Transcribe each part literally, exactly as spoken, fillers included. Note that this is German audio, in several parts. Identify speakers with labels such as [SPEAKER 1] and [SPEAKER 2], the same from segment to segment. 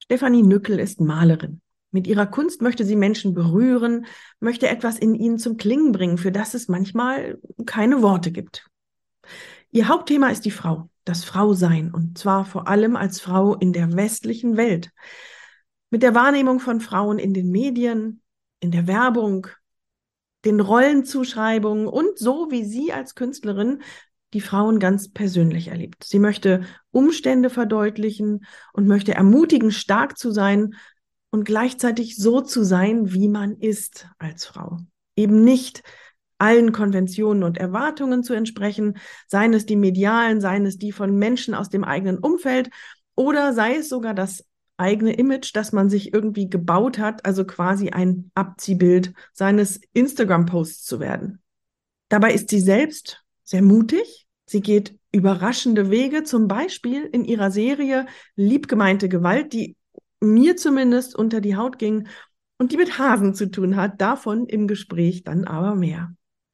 [SPEAKER 1] Stefanie Nückel ist Malerin. Mit ihrer Kunst möchte sie Menschen berühren, möchte etwas in ihnen zum Klingen bringen, für das es manchmal keine Worte gibt. Ihr Hauptthema ist die Frau, das Frausein, und zwar vor allem als Frau in der westlichen Welt. Mit der Wahrnehmung von Frauen in den Medien, in der Werbung, den Rollenzuschreibungen und so, wie sie als Künstlerin die Frauen ganz persönlich erlebt. Sie möchte Umstände verdeutlichen und möchte ermutigen, stark zu sein und gleichzeitig so zu sein, wie man ist als Frau. Eben nicht allen Konventionen und Erwartungen zu entsprechen, seien es die medialen, seien es die von Menschen aus dem eigenen Umfeld oder sei es sogar das eigene Image, das man sich irgendwie gebaut hat, also quasi ein Abziehbild seines Instagram-Posts zu werden. Dabei ist sie selbst sehr mutig. Sie geht überraschende Wege, zum Beispiel in ihrer Serie Liebgemeinte Gewalt, die mir zumindest unter die Haut ging und die mit Hasen zu tun hat. Davon im Gespräch dann aber mehr.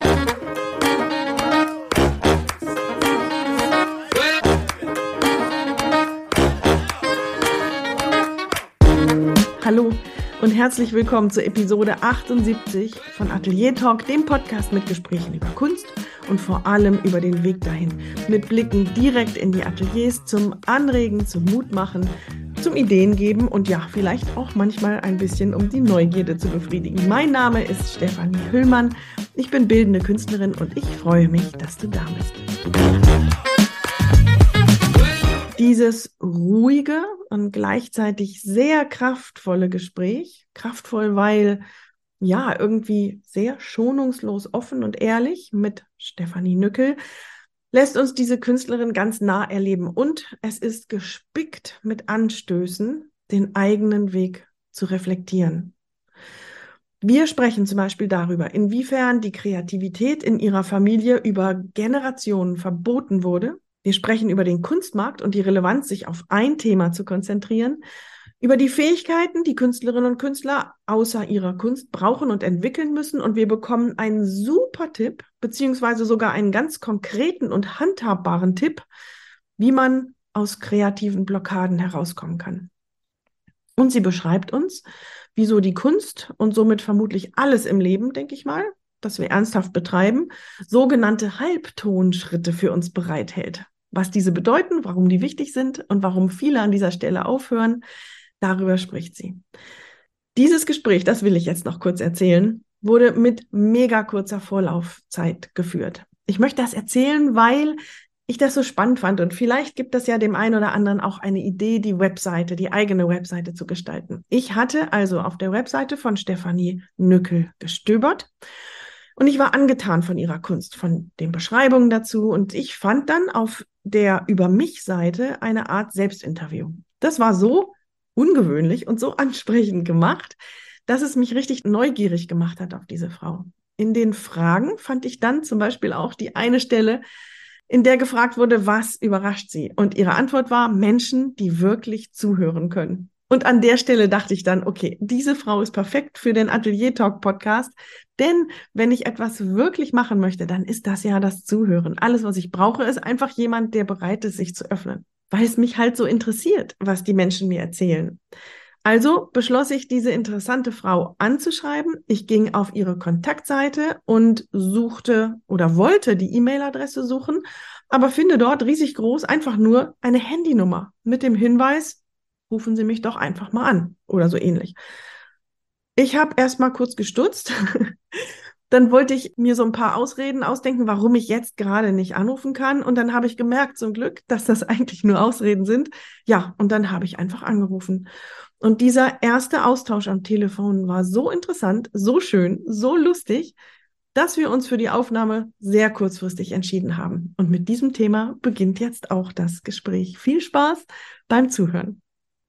[SPEAKER 1] Hallo und herzlich willkommen zur Episode achtundsiebzig von Atelier Talk, dem Podcast mit Gesprächen über Kunst und vor allem über den Weg dahin. Mit Blicken direkt in die Ateliers zum Anregen, zum Mutmachen, zum Ideen geben und ja, vielleicht auch manchmal ein bisschen, um die Neugierde zu befriedigen. Mein Name ist Stefanie Hüllmann, ich bin bildende Künstlerin und ich freue mich, dass du da bist. Dieses ruhige und gleichzeitig sehr kraftvolle Gespräch, kraftvoll, weil ja irgendwie sehr schonungslos offen und ehrlich mit Stefanie Nückel, lässt uns diese Künstlerin ganz nah erleben und es ist gespickt mit Anstößen, den eigenen Weg zu reflektieren. Wir sprechen zum Beispiel darüber, inwiefern die Kreativität in ihrer Familie über Generationen verboten wurde. Wir sprechen über den Kunstmarkt und die Relevanz, sich auf ein Thema zu konzentrieren, über die Fähigkeiten, die Künstlerinnen und Künstler außer ihrer Kunst brauchen und entwickeln müssen. Und wir bekommen einen super Tipp, beziehungsweise sogar einen ganz konkreten und handhabbaren Tipp, wie man aus kreativen Blockaden herauskommen kann. Und sie beschreibt uns, wieso die Kunst und somit vermutlich alles im Leben, denke ich mal, das wir ernsthaft betreiben, sogenannte Halbtonschritte für uns bereithält. Was diese bedeuten, warum die wichtig sind und warum viele an dieser Stelle aufhören, darüber spricht sie. Dieses Gespräch, das will ich jetzt noch kurz erzählen, wurde mit mega kurzer Vorlaufzeit geführt. Ich möchte das erzählen, weil ich das so spannend fand und vielleicht gibt es ja dem einen oder anderen auch eine Idee, die Webseite, die eigene Webseite zu gestalten. Ich hatte also auf der Webseite von Stefanie Nückel gestöbert und ich war angetan von ihrer Kunst, von den Beschreibungen dazu und ich fand dann auf der Über mich-Seite eine Art Selbstinterview. Das war so ungewöhnlich und so ansprechend gemacht, dass es mich richtig neugierig gemacht hat auf diese Frau. In den Fragen fand ich dann zum Beispiel auch die eine Stelle, in der gefragt wurde, was überrascht sie? Und ihre Antwort war, Menschen, die wirklich zuhören können. Und an der Stelle dachte ich dann, okay, diese Frau ist perfekt für den Atelier Talk Podcast, denn wenn ich etwas wirklich machen möchte, dann ist das ja das Zuhören. Alles, was ich brauche, ist einfach jemand, der bereit ist, sich zu öffnen, weil es mich halt so interessiert, was die Menschen mir erzählen. Also beschloss ich, diese interessante Frau anzuschreiben. Ich ging auf ihre Kontaktseite und suchte oder wollte die E-Mail-Adresse suchen, aber finde dort riesig groß einfach nur eine Handynummer mit dem Hinweis, rufen Sie mich doch einfach mal an oder so ähnlich. Ich habe erst mal kurz gestutzt. Dann wollte ich mir so ein paar Ausreden ausdenken, warum ich jetzt gerade nicht anrufen kann. Und dann habe ich gemerkt, zum Glück, dass das eigentlich nur Ausreden sind. Ja, und dann habe ich einfach angerufen. Und dieser erste Austausch am Telefon war so interessant, so schön, so lustig, dass wir uns für die Aufnahme sehr kurzfristig entschieden haben. Und mit diesem Thema beginnt jetzt auch das Gespräch. Viel Spaß beim Zuhören.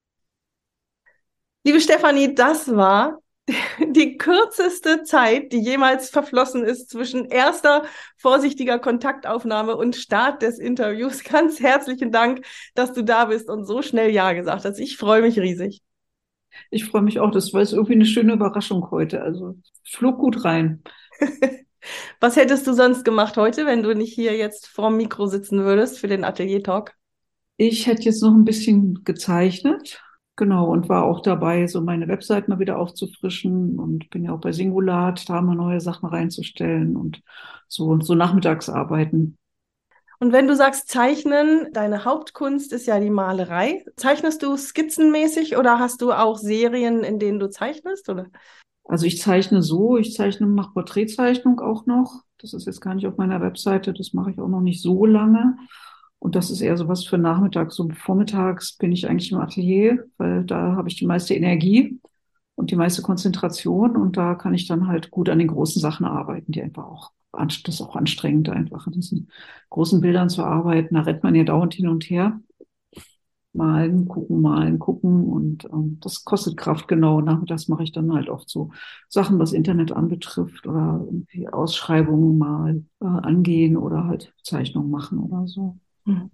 [SPEAKER 1] Liebe Stefanie, das war die kürzeste Zeit, die jemals verflossen ist zwischen erster vorsichtiger Kontaktaufnahme und Start des Interviews. Ganz herzlichen Dank, dass du da bist und so schnell Ja gesagt hast. Ich freue mich riesig.
[SPEAKER 2] Ich freue mich auch. Das war jetzt irgendwie eine schöne Überraschung heute. Also flog gut rein.
[SPEAKER 1] Was hättest du sonst gemacht heute, wenn du nicht hier jetzt vorm Mikro sitzen würdest für den Atelier Talk?
[SPEAKER 2] Ich hätte jetzt noch ein bisschen gezeichnet Genau, und war auch dabei, so meine Website mal wieder aufzufrischen und bin ja auch bei Singulat, da mal neue Sachen reinzustellen und so, so Nachmittagsarbeiten.
[SPEAKER 1] Und wenn du sagst Zeichnen, deine Hauptkunst ist ja die Malerei. Zeichnest du skizzenmäßig oder hast du auch Serien, in denen du zeichnest, oder?
[SPEAKER 2] Also ich zeichne so, ich zeichne, mache Porträtzeichnung auch noch. Das ist jetzt gar nicht auf meiner Webseite, das mache ich auch noch nicht so lange. Und das ist eher so was für nachmittags. So vormittags bin ich eigentlich im Atelier, weil da habe ich die meiste Energie und die meiste Konzentration. Und da kann ich dann halt gut an den großen Sachen arbeiten, die einfach auch, das ist auch anstrengend, einfach an diesen großen Bildern zu arbeiten. Da rennt man ja dauernd hin und her. Malen, gucken, malen, gucken und ähm, das kostet Kraft, genau. Nachmittags mache ich dann halt oft so Sachen, was Internet anbetrifft oder irgendwie Ausschreibungen mal äh, angehen oder halt Zeichnungen machen oder so.
[SPEAKER 1] Hm.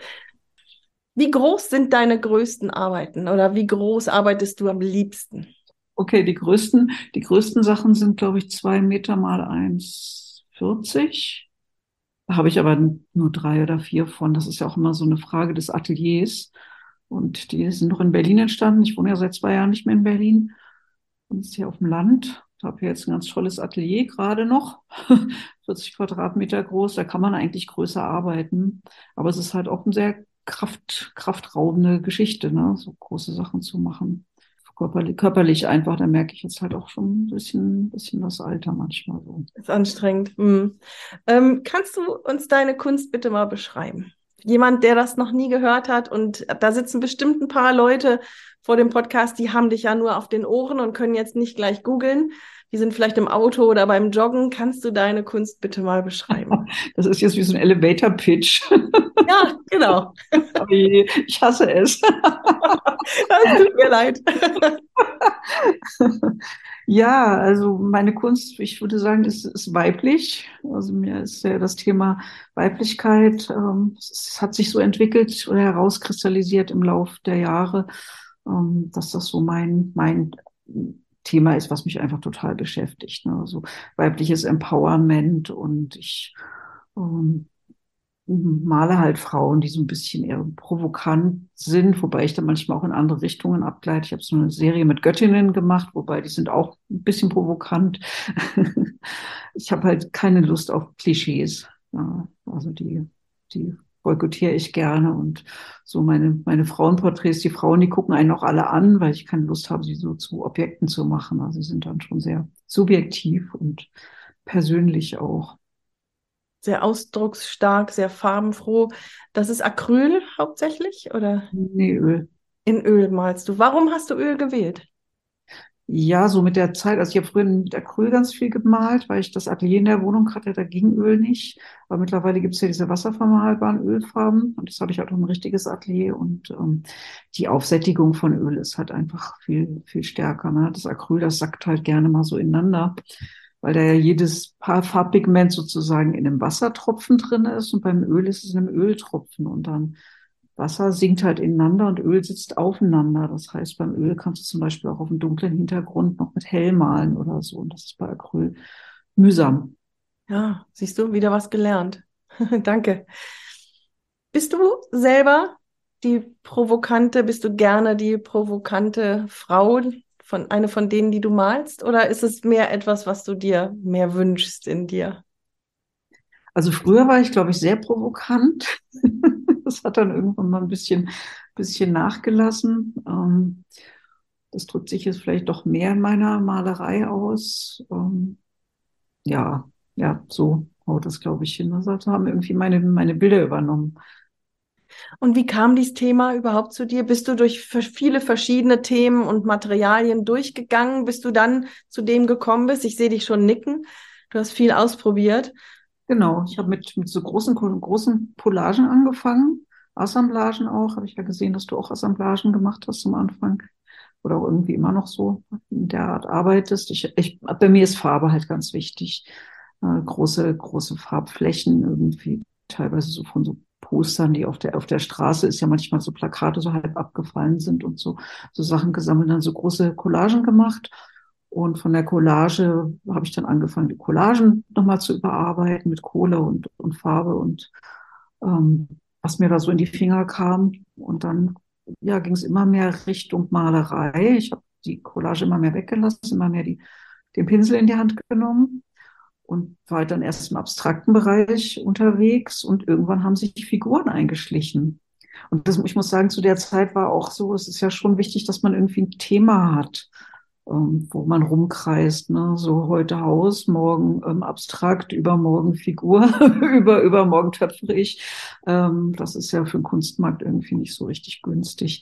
[SPEAKER 1] Wie groß sind deine größten Arbeiten oder wie groß arbeitest du am liebsten?
[SPEAKER 2] Okay, die größten, die größten Sachen sind, glaube ich, zwei Meter mal eins Komma vierzig. Da habe ich aber nur drei oder vier von. Das ist ja auch immer so eine Frage des Ateliers. Und die sind noch in Berlin entstanden. Ich wohne ja seit zwei Jahren nicht mehr in Berlin. Und ist hier auf dem Land. Ich habe jetzt ein ganz tolles Atelier gerade noch. vierzig Quadratmeter groß. Da kann man eigentlich größer arbeiten. Aber es ist halt auch eine sehr kraft, kraftraubende Geschichte, ne? So große Sachen zu machen. Körperlich, körperlich einfach, da merke ich jetzt halt auch schon ein bisschen, bisschen das Alter manchmal so.
[SPEAKER 1] Ist anstrengend. Hm. Ähm, kannst du uns deine Kunst bitte mal beschreiben? Jemand, der das noch nie gehört hat, und da sitzen bestimmt ein paar Leute vor dem Podcast, die haben dich ja nur auf den Ohren und können jetzt nicht gleich googeln. Die sind vielleicht im Auto oder beim Joggen. Kannst du deine Kunst bitte mal beschreiben?
[SPEAKER 2] Das ist jetzt wie so ein Elevator-Pitch.
[SPEAKER 1] Ja, genau.
[SPEAKER 2] Aber ich hasse es.
[SPEAKER 1] Das tut mir leid.
[SPEAKER 2] Ja, also meine Kunst, ich würde sagen, ist, ist weiblich. Also mir ist ja das Thema Weiblichkeit, ähm, es hat sich so entwickelt oder herauskristallisiert im Lauf der Jahre, ähm, dass das so mein, mein Thema ist, was mich einfach total beschäftigt. Ne? Also weibliches Empowerment und ich ähm, male halt Frauen, die so ein bisschen eher provokant sind, wobei ich dann manchmal auch in andere Richtungen abgleite. Ich habe so eine Serie mit Göttinnen gemacht, wobei die sind auch ein bisschen provokant. Ich habe halt keine Lust auf Klischees. Ja, also die, die boykottiere ich gerne und so meine, meine Frauenporträts, die Frauen, die gucken einen auch alle an, weil ich keine Lust habe, sie so zu Objekten zu machen. Also sie sind dann schon sehr subjektiv und persönlich auch.
[SPEAKER 1] Sehr ausdrucksstark, sehr farbenfroh. Das ist Acryl hauptsächlich oder
[SPEAKER 2] Nee, Öl.
[SPEAKER 1] in Öl malst du? Warum hast du Öl gewählt?
[SPEAKER 2] Ja, so mit der Zeit. Also ich habe früher mit Acryl ganz viel gemalt, weil ich das Atelier in der Wohnung hatte, da ging Öl nicht. Aber mittlerweile gibt es ja diese wasservermalbaren Ölfarben und das habe ich halt auch ein richtiges Atelier und ähm, die Aufsättigung von Öl ist halt einfach viel, viel stärker. Ne? Das Acryl, das sackt halt gerne mal so ineinander, weil da ja jedes Paar Farbpigment sozusagen in einem Wassertropfen drin ist und beim Öl ist es in einem Öltropfen und dann Wasser sinkt halt ineinander und Öl sitzt aufeinander. Das heißt, beim Öl kannst du zum Beispiel auch auf einem dunklen Hintergrund noch mit hell malen oder so. Und das ist bei Acryl mühsam.
[SPEAKER 1] Ja, siehst du, wieder was gelernt. Danke. Bist du selber die provokante, bist du gerne die provokante Frau, von, eine von denen, die du malst? Oder ist es mehr etwas, was du dir mehr wünschst in dir?
[SPEAKER 2] Also früher war ich, glaube ich, sehr provokant. Das hat dann irgendwann mal ein bisschen, bisschen nachgelassen. Ähm, das drückt sich jetzt vielleicht doch mehr in meiner Malerei aus. Ähm, ja, ja, so haut das, glaube ich, hin. Also haben irgendwie meine, meine Bilder übernommen.
[SPEAKER 1] Und wie kam dieses Thema überhaupt zu dir? Bist du durch ver- viele verschiedene Themen und Materialien durchgegangen, bis du dann zu dem gekommen bist? Ich sehe dich schon nicken. Du hast viel ausprobiert.
[SPEAKER 2] Genau, ich habe mit, mit so großen, großen Collagen angefangen, Assemblagen auch. Habe ich ja gesehen, dass du auch Assemblagen gemacht hast zum Anfang oder auch irgendwie immer noch so in der Art arbeitest. Ich, ich, bei mir ist Farbe halt ganz wichtig. Äh, große, große Farbflächen irgendwie, teilweise so von so Postern, die auf der, auf der Straße ist ja manchmal so Plakate so halb abgefallen sind und so, so Sachen gesammelt, dann so große Collagen gemacht. Und von der Collage habe ich dann angefangen, die Collagen nochmal zu überarbeiten mit Kohle und, und Farbe und ähm, was mir da so in die Finger kam. Und dann ja, ging es immer mehr Richtung Malerei. Ich habe die Collage immer mehr weggelassen, immer mehr die, den Pinsel in die Hand genommen und war dann erst im abstrakten Bereich unterwegs und irgendwann haben sich die Figuren eingeschlichen. Und das, ich muss sagen, zu der Zeit war auch so, es ist ja schon wichtig, dass man irgendwie ein Thema hat, ähm, wo man rumkreist, ne? So heute Haus, morgen ähm, abstrakt, übermorgen Figur, über, übermorgen töpfere ich. Ähm, das ist ja für den Kunstmarkt irgendwie nicht so richtig günstig.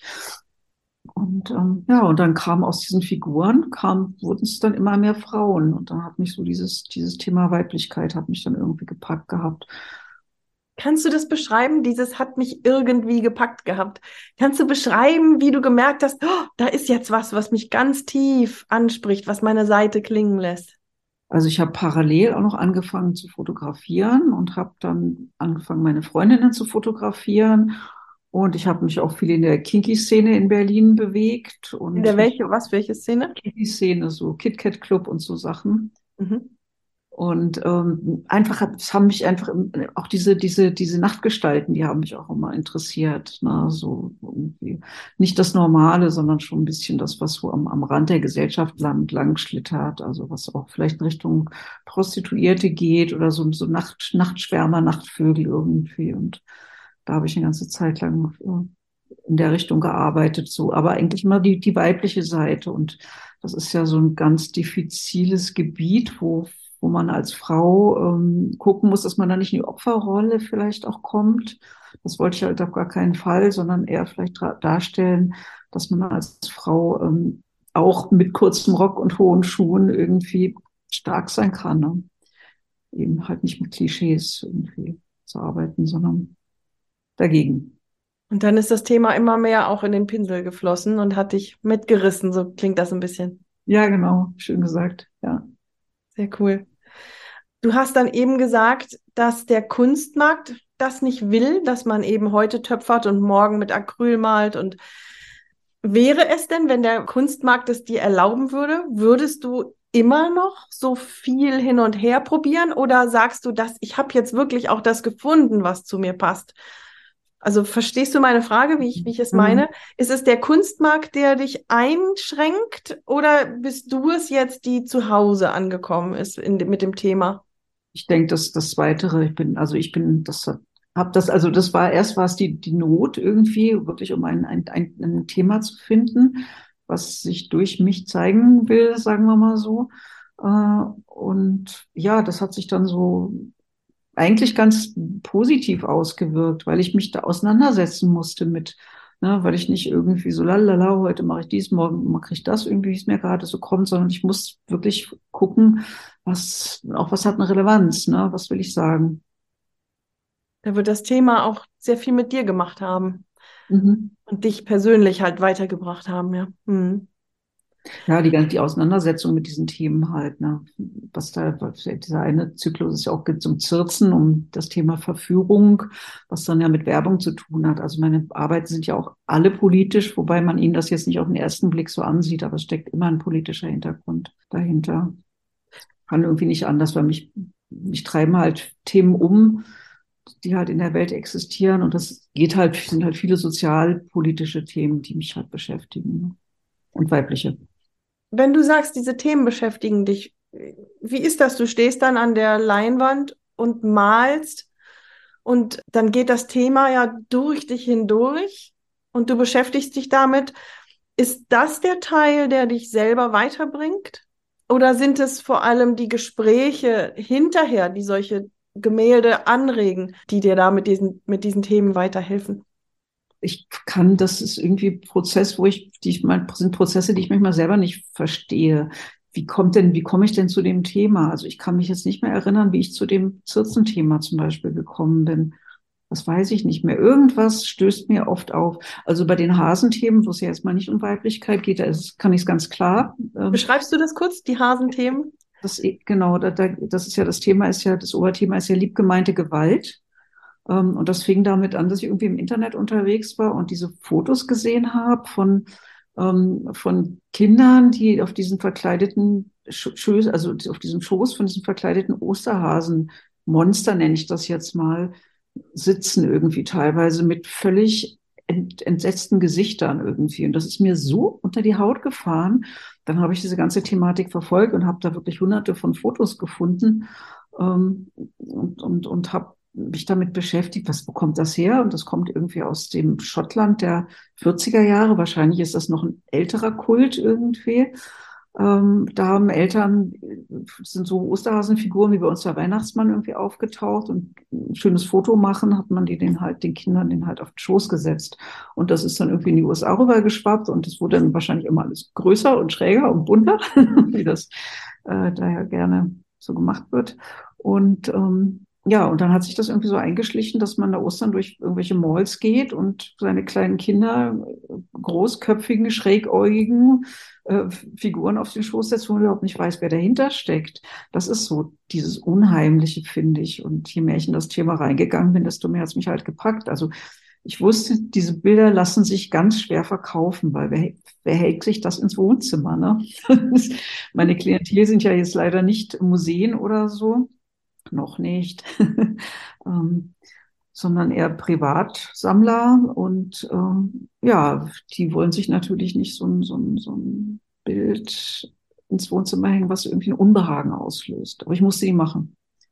[SPEAKER 2] Und ähm, ja, und dann kam aus diesen Figuren, kam, wurden es dann immer mehr Frauen. Und dann hat mich so dieses, dieses Thema Weiblichkeit hat mich dann irgendwie gepackt gehabt.
[SPEAKER 1] Kannst du das beschreiben? Dieses hat mich irgendwie gepackt gehabt. Kannst du beschreiben, wie du gemerkt hast, oh, da ist jetzt was, was mich ganz tief anspricht, was meine Seite klingen lässt?
[SPEAKER 2] Also ich habe parallel auch noch angefangen zu fotografieren und habe dann angefangen, meine Freundinnen zu fotografieren. Und ich habe mich auch viel in der Kinky-Szene in Berlin bewegt
[SPEAKER 1] In der
[SPEAKER 2] und mich
[SPEAKER 1] welche, was, welche Szene?
[SPEAKER 2] Kinky-Szene, so Kit Kat Club und so Sachen.
[SPEAKER 1] Mhm.
[SPEAKER 2] Und ähm, einfach, hat- es haben mich einfach im- auch diese, diese, diese Nachtgestalten, die haben mich auch immer interessiert. Ne? So irgendwie nicht das Normale, sondern schon ein bisschen das, was so am, am Rand der Gesellschaft lang, lang schlittert. Also was auch vielleicht in Richtung Prostituierte geht oder so, so Nacht, Nachtschwärmer, Nachtvögel irgendwie. Und da habe ich eine ganze Zeit lang äh, in der Richtung gearbeitet, so, aber eigentlich immer die, die weibliche Seite. Und das ist ja so ein ganz diffiziles Gebiet, wo wo man als Frau ähm, gucken muss, dass man da nicht in die Opferrolle vielleicht auch kommt. Das wollte ich halt auf gar keinen Fall, sondern eher vielleicht darstellen, dass man als Frau ähm, auch mit kurzem Rock und hohen Schuhen irgendwie stark sein kann. Ne? Eben halt nicht mit Klischees irgendwie zu arbeiten, sondern dagegen.
[SPEAKER 1] Und dann ist das Thema immer mehr auch in den Pinsel geflossen und hat dich mitgerissen. So klingt das ein bisschen.
[SPEAKER 2] Ja, genau, schön gesagt. Ja.
[SPEAKER 1] Sehr cool. Du hast dann eben gesagt, dass der Kunstmarkt das nicht will, dass man eben heute töpfert und morgen mit Acryl malt. Und wäre es denn, wenn der Kunstmarkt es dir erlauben würde, würdest du immer noch so viel hin und her probieren? Oder sagst du, dass ich habe jetzt wirklich auch das gefunden, was zu mir passt? Also verstehst du meine Frage, wie ich, wie ich es
[SPEAKER 2] Mhm.
[SPEAKER 1] meine? Ist es der Kunstmarkt, der dich einschränkt, oder bist du es jetzt, die zu Hause angekommen ist in, mit dem Thema?
[SPEAKER 2] Ich denke, dass das Weitere, ich bin, also ich bin, das habe das, also das war erst war es die, die Not irgendwie, wirklich um ein, ein, ein, ein Thema zu finden, was sich durch mich zeigen will, sagen wir mal so. Äh, Und ja, das hat sich dann so eigentlich ganz positiv ausgewirkt, weil ich mich da auseinandersetzen musste mit, ne, weil ich nicht irgendwie so lalala, heute mache ich dies, morgen mache ich das, irgendwie, wie es mir gerade so kommt, sondern ich muss wirklich gucken, was, auch was hat eine Relevanz, ne, was will ich sagen.
[SPEAKER 1] Da wird das Thema auch sehr viel mit dir gemacht haben
[SPEAKER 2] Mhm.
[SPEAKER 1] und dich persönlich halt weitergebracht haben, ja. Mhm.
[SPEAKER 2] Ja, die, ganze- die Auseinandersetzung mit diesen Themen halt, ne, was da, was, dieser eine Zyklus ist ja auch geht zum Zirzen, um das Thema Verführung, was dann ja mit Werbung zu tun hat. Also meine Arbeiten sind ja auch alle politisch, wobei man ihnen das jetzt nicht auf den ersten Blick so ansieht, aber es steckt immer ein politischer Hintergrund dahinter. Kann irgendwie nicht anders, weil mich, mich treiben halt Themen um, die halt in der Welt existieren und das geht halt, sind halt viele sozialpolitische Themen, die mich halt beschäftigen, ne? Und weibliche.
[SPEAKER 1] Wenn du sagst, diese Themen beschäftigen dich, wie ist das? Du stehst dann an der Leinwand und malst und dann geht das Thema ja durch dich hindurch und du beschäftigst dich damit. Ist das der Teil, der dich selber weiterbringt? Oder sind es vor allem die Gespräche hinterher, die solche Gemälde anregen, die dir da mit diesen, mit diesen Themen weiterhelfen?
[SPEAKER 2] Ich kann, das ist irgendwie ein Prozess, wo ich, die ich mein, sind Prozesse, die ich manchmal selber nicht verstehe. Wie kommt denn, wie komme ich denn zu dem Thema? Also ich kann mich jetzt nicht mehr erinnern, wie ich zu dem Zirzenthema zum Beispiel gekommen bin. Das weiß ich nicht mehr. Irgendwas stößt mir oft auf. Also bei den Hasenthemen, wo es ja erstmal nicht um Weiblichkeit geht, da ist, kann ich es ganz klar. Ähm,
[SPEAKER 1] Beschreibst du das kurz, die Hasenthemen?
[SPEAKER 2] das, genau, da, da, das ist ja das Thema, ist ja, das Oberthema ist ja liebgemeinte Gewalt. Ähm, und das fing damit an, dass ich irgendwie im Internet unterwegs war und diese Fotos gesehen habe von, ähm, von Kindern, die auf diesen verkleideten Schoß, also auf diesem Schoß von diesen verkleideten Osterhasen, Monster nenne ich das jetzt mal, sitzen irgendwie teilweise mit völlig ent, entsetzten Gesichtern irgendwie. Und das ist mir so unter die Haut gefahren. Dann habe ich diese ganze Thematik verfolgt und habe da wirklich hunderte von Fotos gefunden, ähm, und, und, und habe mich damit beschäftigt, was, wo kommt das her? Und das kommt irgendwie aus dem Schottland der vierziger Jahre. Wahrscheinlich ist das noch ein älterer Kult irgendwie. Ähm, da haben Eltern, sind so Osterhasenfiguren wie bei uns der Weihnachtsmann irgendwie aufgetaucht, und ein schönes Foto machen, hat man die den halt, den Kindern den halt auf den Schoß gesetzt. Und das ist dann irgendwie in die U S A rübergeschwappt, und es wurde dann wahrscheinlich immer alles größer und schräger und bunter, wie das äh, da ja gerne so gemacht wird. Und ähm, ja, und dann hat sich das irgendwie so eingeschlichen, dass man da Ostern durch irgendwelche Malls geht und seine kleinen Kinder, großköpfigen, schrägäugigen äh, Figuren auf den Schoß setzt, wo man überhaupt nicht weiß, wer dahinter steckt. Das ist so dieses Unheimliche, finde ich. Und je mehr ich in das Thema reingegangen bin, desto mehr hat es mich halt gepackt. Also ich wusste, diese Bilder lassen sich ganz schwer verkaufen, weil wer, wer hält sich das ins Wohnzimmer, ne? Meine Klientel sind ja jetzt leider nicht Museen oder so, noch nicht, ähm, sondern eher Privatsammler. Und ähm, ja, die wollen sich natürlich nicht so ein, so ein, so ein Bild ins Wohnzimmer hängen, was irgendwie ein Unbehagen auslöst. Aber ich musste die machen.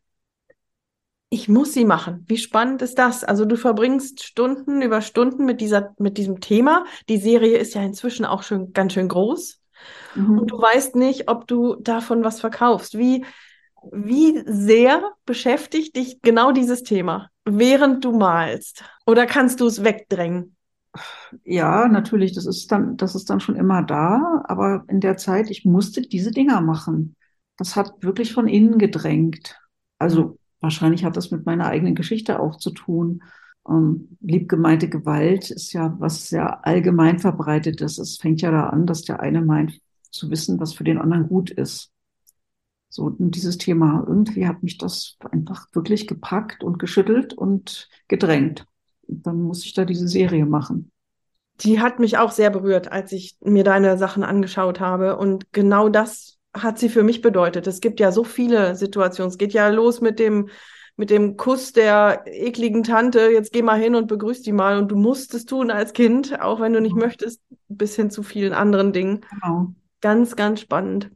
[SPEAKER 1] Ich muss sie machen. Wie spannend ist das? Also du verbringst Stunden über Stunden mit dieser, mit diesem Thema. Die Serie ist ja inzwischen auch schon ganz schön groß. Und du
[SPEAKER 2] Mhm.
[SPEAKER 1] weißt nicht, ob du davon was verkaufst. Wie, wie sehr beschäftigt dich genau dieses Thema, während du malst? Oder kannst du es wegdrängen?
[SPEAKER 2] Ja, natürlich, das ist dann, das ist dann schon immer da, aber in der Zeit, ich musste diese Dinger machen. Das hat wirklich von innen gedrängt.
[SPEAKER 1] Hm.
[SPEAKER 2] Also wahrscheinlich hat das mit meiner eigenen Geschichte auch zu tun. Ähm, liebgemeinte Gewalt ist ja was sehr allgemein verbreitetes. Es fängt ja da an, dass der eine meint zu wissen, was für den anderen gut ist. So, und dieses Thema, irgendwie hat mich das einfach wirklich gepackt und geschüttelt und gedrängt. Und dann muss ich da diese Serie machen.
[SPEAKER 1] Die hat mich auch sehr berührt, als ich mir deine Sachen angeschaut habe. Und genau das hat sie für mich bedeutet. Es gibt ja so viele Situationen. Es geht ja los mit dem, mit dem Kuss der ekligen Tante. Jetzt geh mal hin und begrüß die mal. Und du musst es tun als Kind, auch wenn du nicht möchtest, bis hin zu vielen anderen Dingen.
[SPEAKER 2] Genau.
[SPEAKER 1] Ganz, ganz spannend.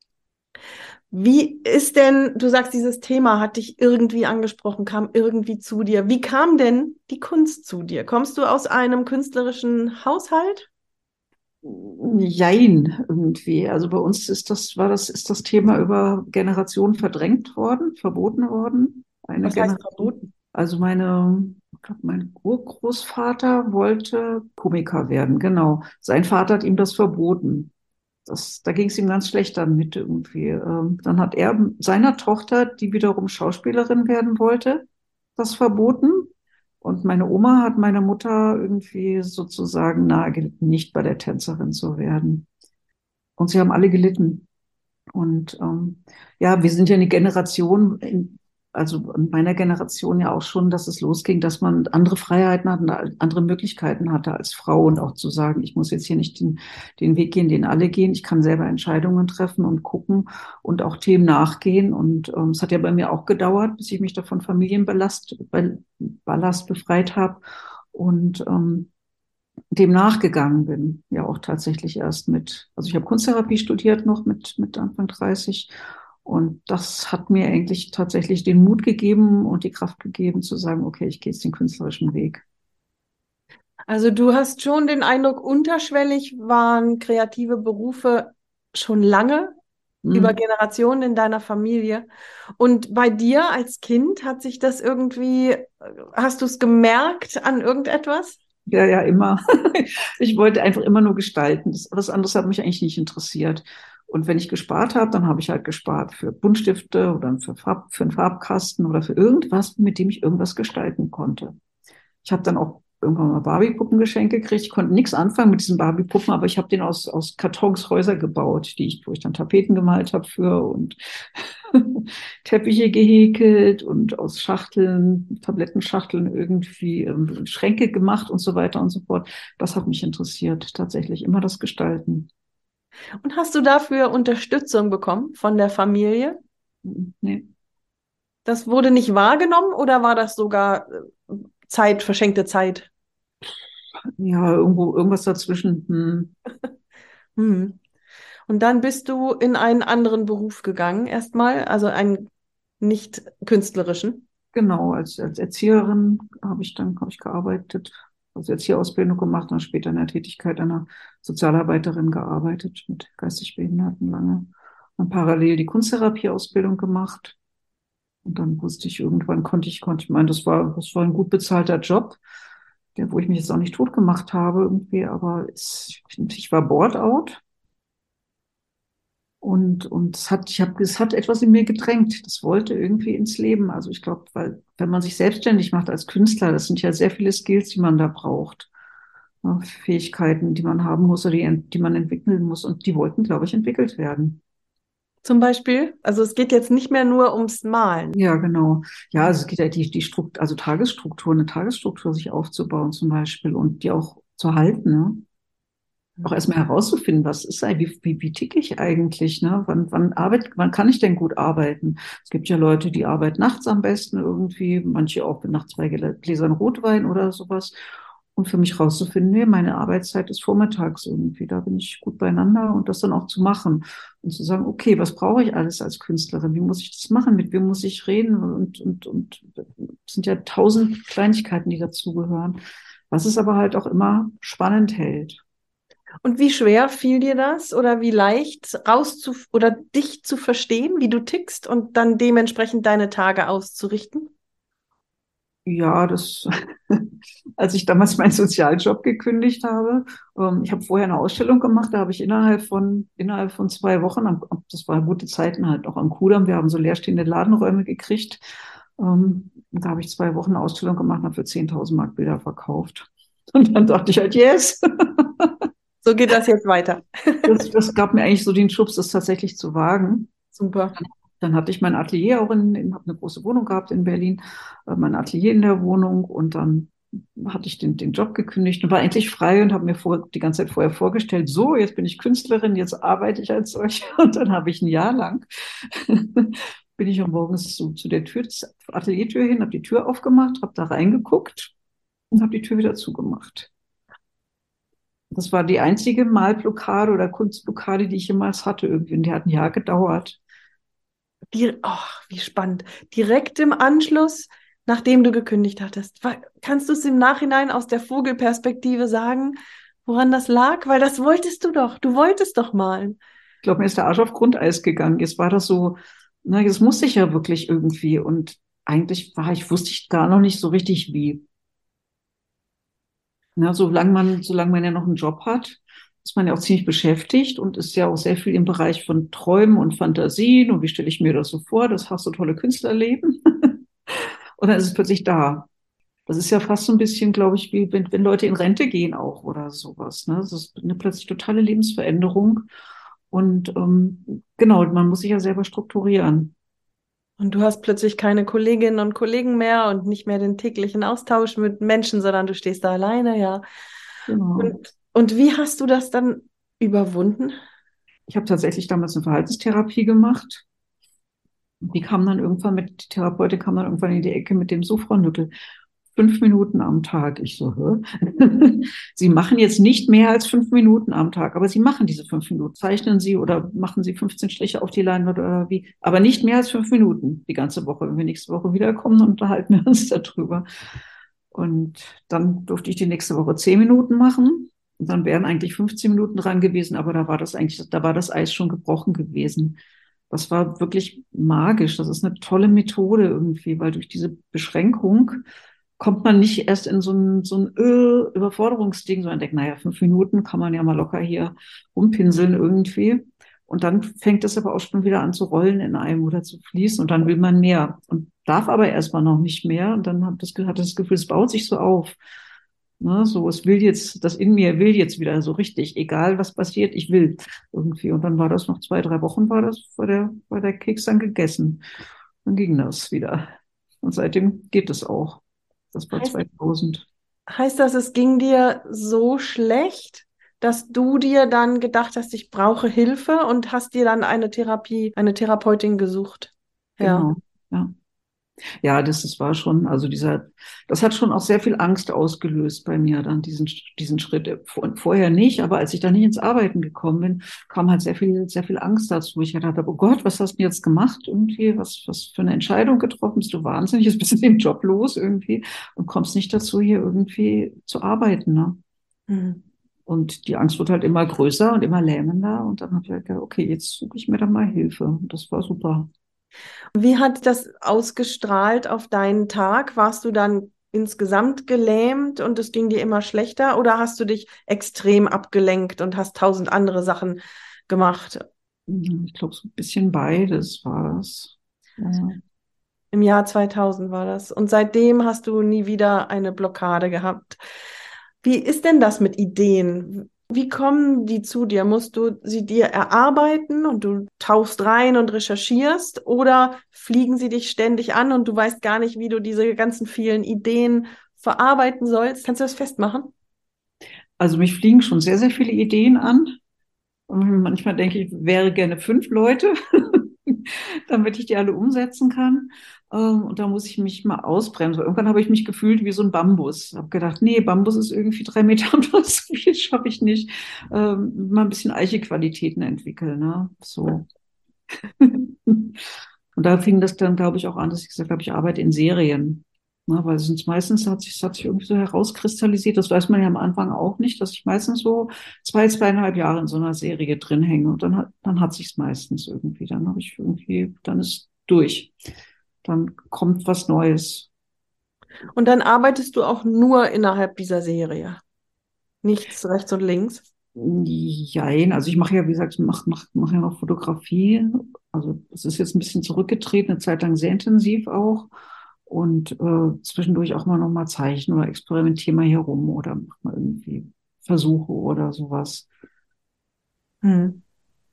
[SPEAKER 1] Wie ist denn, du sagst, dieses Thema hat dich irgendwie angesprochen, kam irgendwie zu dir. Wie kam denn die Kunst zu dir? Kommst du aus einem künstlerischen Haushalt?
[SPEAKER 2] Jein, irgendwie. Also bei uns ist das, war das, ist das Thema über Generationen verdrängt worden, verboten worden. Eine
[SPEAKER 1] Was heißt
[SPEAKER 2] Generation.
[SPEAKER 1] verboten?
[SPEAKER 2] Also meine, ich glaube, mein Urgroßvater wollte Komiker werden, genau. Sein Vater hat ihm das verboten. Das, da ging es ihm ganz schlecht damit irgendwie. Ähm, dann hat er seiner Tochter, die wiederum Schauspielerin werden wollte, das verboten. Und meine Oma hat meiner Mutter irgendwie sozusagen nahegelegt, nicht bei der Tänzerin zu werden. Und sie haben alle gelitten. Und ähm, ja, wir sind ja eine Generation, in, also in meiner Generation ja auch schon, dass es losging, dass man andere Freiheiten hatte, andere Möglichkeiten hatte als Frau, und auch zu sagen, ich muss jetzt hier nicht den, den Weg gehen, den alle gehen. Ich kann selber Entscheidungen treffen und gucken und auch Themen nachgehen. Und ähm, es hat ja bei mir auch gedauert, bis ich mich davon Familienballast Ballast befreit habe. Und ähm, dem nachgegangen bin, ja auch tatsächlich erst mit, also ich habe Kunsttherapie studiert noch mit, mit Anfang dreißig, und das hat mir eigentlich tatsächlich den Mut gegeben und die Kraft gegeben zu sagen, okay, ich gehe jetzt den künstlerischen Weg.
[SPEAKER 1] Also du hast schon den Eindruck, unterschwellig waren kreative Berufe schon lange über
[SPEAKER 2] Hm.
[SPEAKER 1] Generationen in deiner Familie. Und bei dir als Kind hat sich das irgendwie, hast du es gemerkt an irgendetwas?
[SPEAKER 2] Ja, ja, immer. Ich wollte einfach immer nur gestalten. Das, was anderes hat mich eigentlich nicht interessiert. Und wenn ich gespart habe, dann habe ich halt gespart für Buntstifte oder für, Farb, für einen Farbkasten oder für irgendwas, mit dem ich irgendwas gestalten konnte. Ich habe dann auch irgendwann mal Barbie-Puppen geschenkt gekriegt. Ich konnte nichts anfangen mit diesen Barbie-Puppen, aber ich habe den aus, aus Kartons Häuser gebaut, die ich, wo ich dann Tapeten gemalt habe für und Teppiche gehäkelt und aus Schachteln, Tablettenschachteln irgendwie ähm, Schränke gemacht und so weiter und so fort. Das hat mich interessiert, tatsächlich immer das Gestalten.
[SPEAKER 1] Und hast du dafür Unterstützung bekommen von der Familie?
[SPEAKER 2] Nee.
[SPEAKER 1] Das wurde nicht wahrgenommen oder war das sogar äh, Zeit, verschenkte Zeit?
[SPEAKER 2] ja, irgendwo, irgendwas dazwischen. Hm.
[SPEAKER 1] Hm. Und dann bist du in einen anderen Beruf gegangen, erstmal, also einen nicht künstlerischen.
[SPEAKER 2] Genau, als, als Erzieherin habe ich dann, habe ich gearbeitet, also Erzieherausbildung gemacht und später in der Tätigkeit einer Sozialarbeiterin gearbeitet mit geistig Behinderten lange. Und parallel die Kunsttherapieausbildung gemacht. Und dann wusste ich, irgendwann konnte ich, konnte ich meinen, das war, das war ein gut bezahlter Job, der, wo ich mich jetzt auch nicht tot gemacht habe irgendwie, aber es, ich war bored out. Und, und es hat, ich habe, es hat etwas in mir gedrängt. Das wollte irgendwie ins Leben. Also ich glaube, weil, wenn man sich selbstständig macht als Künstler, das sind ja sehr viele Skills, die man da braucht. Ja, Fähigkeiten, die man haben muss oder die, die man entwickeln muss. Und die wollten, glaube ich, entwickelt werden.
[SPEAKER 1] Zum Beispiel, also es geht jetzt nicht mehr nur ums Malen.
[SPEAKER 2] Ja, genau. Ja, also es geht ja die, die Strukt, also Tagesstruktur, eine Tagesstruktur sich aufzubauen zum Beispiel und die auch zu halten, ne? Auch erstmal herauszufinden, was ist eigentlich, wie, wie, wie ticke ich eigentlich, ne? Wann, wann arbeit, wann kann ich denn gut arbeiten? Es gibt ja Leute, die arbeiten nachts am besten irgendwie, manche auch nach zwei Gläsern Rotwein oder sowas. Und für mich rauszufinden, nee, meine Arbeitszeit ist vormittags irgendwie, da bin ich gut beieinander und das dann auch zu machen und zu sagen, okay, was brauche ich alles als Künstlerin? Wie muss ich das machen? Mit wem muss ich reden? Und, und, und es sind ja tausend Kleinigkeiten, die dazugehören, was es aber halt auch immer spannend hält.
[SPEAKER 1] Und wie schwer fiel dir das oder wie leicht rauszu oder dich zu verstehen, wie du tickst und dann dementsprechend deine Tage auszurichten?
[SPEAKER 2] Ja, das, als ich damals meinen Sozialjob gekündigt habe, ähm, ich habe vorher eine Ausstellung gemacht, da habe ich innerhalb von, innerhalb von zwei Wochen, am- das waren gute Zeiten halt noch am Kudamm, wir haben so leerstehende Ladenräume gekriegt, ähm, und da habe ich zwei Wochen eine Ausstellung gemacht und habe für zehntausend Mark Bilder verkauft. Und dann dachte ich halt, yes!
[SPEAKER 1] So geht das jetzt weiter.
[SPEAKER 2] Das, das gab mir eigentlich so den Schubs, das tatsächlich zu wagen.
[SPEAKER 1] Super.
[SPEAKER 2] Dann hatte ich mein Atelier auch in, in habe eine große Wohnung gehabt in Berlin, äh, mein Atelier in der Wohnung und dann hatte ich den, den Job gekündigt und war endlich frei und habe mir vor, die ganze Zeit vorher vorgestellt, so, jetzt bin ich Künstlerin, jetzt arbeite ich als solche und dann habe ich ein Jahr lang bin ich am morgens zu, zu der Tür, zur Ateliertür hin, habe die Tür aufgemacht, habe da reingeguckt und habe die Tür wieder zugemacht. Das war die einzige Malblockade oder Kunstblockade, die ich jemals hatte irgendwie und die hat ein Jahr gedauert.
[SPEAKER 1] Die, oh, wie spannend. Direkt im Anschluss, nachdem du gekündigt hattest, wa- kannst du es im Nachhinein aus der Vogelperspektive sagen, woran das lag? Weil das wolltest du doch. Du wolltest doch malen.
[SPEAKER 2] Ich glaube, mir ist der Arsch auf Grundeis gegangen. Jetzt war das so, na, jetzt musste ich ja wirklich irgendwie. Und eigentlich war ich, wusste ich gar noch nicht so richtig wie. Na, solange man, solange man ja noch einen Job hat, ist man ja auch ziemlich beschäftigt und ist ja auch sehr viel im Bereich von Träumen und Fantasien. Und wie stelle ich mir das so vor? Das hast du tolle Künstlerleben. Und dann ist es plötzlich da. Das ist ja fast so ein bisschen, glaube ich, wie wenn, wenn Leute in Rente gehen auch oder sowas. Ne? Das ist eine plötzlich totale Lebensveränderung. Und ähm, genau, man muss sich ja selber strukturieren.
[SPEAKER 1] Und du hast plötzlich keine Kolleginnen und Kollegen mehr und nicht mehr den täglichen Austausch mit Menschen, sondern du stehst da alleine, ja.
[SPEAKER 2] Genau.
[SPEAKER 1] Und, und wie hast du das dann überwunden?
[SPEAKER 2] Ich habe tatsächlich damals eine Verhaltenstherapie gemacht. Die kam dann irgendwann mit, die Therapeutin kam dann irgendwann in die Ecke mit dem so, Frau Nüttel, fünf Minuten am Tag. Ich so, hä? Sie machen jetzt nicht mehr als fünf Minuten am Tag, aber Sie machen diese fünf Minuten. Zeichnen Sie oder machen Sie fünfzehn Striche auf die Leinwand oder wie, aber nicht mehr als fünf Minuten die ganze Woche. Wenn wir nächste Woche wiederkommen, dann unterhalten wir uns darüber. Und dann durfte ich die nächste Woche zehn Minuten machen. Und dann wären eigentlich fünfzehn Minuten dran gewesen, aber da war das eigentlich, da war das Eis schon gebrochen gewesen. Das war wirklich magisch. Das ist eine tolle Methode irgendwie, weil durch diese Beschränkung kommt man nicht erst in so ein, so ein äh, Überforderungsding, sondern denkt, naja, fünf Minuten kann man ja mal locker hier rumpinseln irgendwie. Und dann fängt es aber auch schon wieder an zu rollen in einem oder zu fließen und dann will man mehr und darf aber erstmal noch nicht mehr. Und dann hat das, hat das Gefühl, es baut sich so auf. Ne, so, es will jetzt, das in mir will jetzt wieder so richtig, egal was passiert, ich will irgendwie. Und dann war das noch zwei, drei Wochen, war das, war der, war der Keks dann gegessen. Dann ging das wieder. Und seitdem geht es auch. Das war
[SPEAKER 1] Heißt,
[SPEAKER 2] zweitausend.
[SPEAKER 1] heißt das, es ging dir so schlecht, dass du dir dann gedacht hast, ich brauche Hilfe und hast dir dann eine Therapie, eine Therapeutin gesucht? Ja.
[SPEAKER 2] Genau. Ja. Ja, das, das war schon, also dieser, das hat schon auch sehr viel Angst ausgelöst bei mir, dann diesen, diesen Schritt. Vor, vorher nicht, aber als ich dann nicht ins Arbeiten gekommen bin, kam halt sehr viel, sehr viel Angst dazu. Ich gedacht habe, oh Gott, was hast du jetzt gemacht? Irgendwie, was, was für eine Entscheidung getroffen? Bist du wahnsinnig? Jetzt bist du den Job los irgendwie und kommst nicht dazu, hier irgendwie zu arbeiten, ne?
[SPEAKER 1] Mhm.
[SPEAKER 2] Und die Angst wird halt immer größer und immer lähmender. Und dann habe ich halt gedacht, okay, jetzt suche ich mir da mal Hilfe. Und das war super.
[SPEAKER 1] Wie hat das ausgestrahlt auf deinen Tag? Warst du dann insgesamt gelähmt und es ging dir immer schlechter oder hast du dich extrem abgelenkt und hast tausend andere Sachen gemacht?
[SPEAKER 2] Ich glaube, so ein bisschen beides war es. Ja.
[SPEAKER 1] Im Jahr zweitausend war das. Und seitdem hast du nie wieder eine Blockade gehabt. Wie ist denn das mit Ideen? Wie kommen die zu dir? Musst du sie dir erarbeiten und du tauchst rein und recherchierst oder fliegen sie dich ständig an und du weißt gar nicht, wie du diese ganzen vielen Ideen verarbeiten sollst? Kannst du das festmachen?
[SPEAKER 2] Also mich fliegen schon sehr, sehr viele Ideen an. Und manchmal denke ich, wäre gerne fünf Leute, damit ich die alle umsetzen kann. Ähm, Und da muss ich mich mal ausbremsen. Weil irgendwann habe ich mich gefühlt wie so ein Bambus. Habe gedacht, nee, Bambus ist irgendwie drei Meter und das so viel schaffe ich nicht. Ähm, mal ein bisschen Eiche-Qualitäten entwickeln, ne? So. Und da fing das dann, glaube ich, auch an, dass ich gesagt habe, ich arbeite in Serien. Na, weil sonst meistens hat sich, hat sich irgendwie so herauskristallisiert, das weiß man ja am Anfang auch nicht, dass ich meistens so zwei, zweieinhalb Jahre in so einer Serie drin hänge. Und dann hat, dann hat sich's meistens irgendwie. Dann habe ich irgendwie, dann ist durch. Dann kommt was Neues.
[SPEAKER 1] Und dann arbeitest du auch nur innerhalb dieser Serie. Nichts rechts und links.
[SPEAKER 2] Jein, also ich mache ja, wie gesagt, ich mache mach, mach ja noch Fotografie. Also es ist jetzt ein bisschen zurückgetreten, eine Zeit lang sehr intensiv auch. Und äh, zwischendurch auch mal nochmal zeichnen oder experimentiere mal hier rum oder mach mal irgendwie Versuche oder sowas.
[SPEAKER 1] Hm.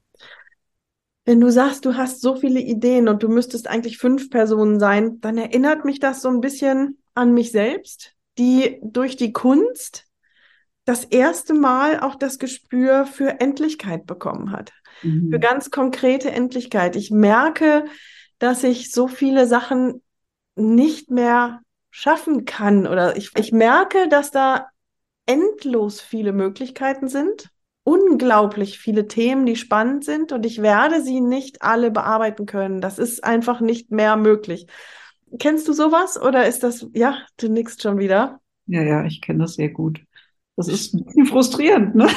[SPEAKER 1] Wenn du sagst, du hast so viele Ideen und du müsstest eigentlich fünf Personen sein, dann erinnert mich das so ein bisschen an mich selbst, die durch die Kunst das erste Mal auch das Gespür für Endlichkeit bekommen hat. Für
[SPEAKER 2] Mhm.
[SPEAKER 1] ganz konkrete Endlichkeit. Ich merke, dass ich so viele Sachen nicht mehr schaffen kann oder ich, ich merke, dass da endlos viele Möglichkeiten sind, unglaublich viele Themen, die spannend sind und ich werde sie nicht alle bearbeiten können. Das ist einfach nicht mehr möglich. Kennst du sowas oder ist das, ja, du nickst schon wieder?
[SPEAKER 2] Ja, ja, ich kenne das sehr gut. Das ist ein bisschen frustrierend, ne?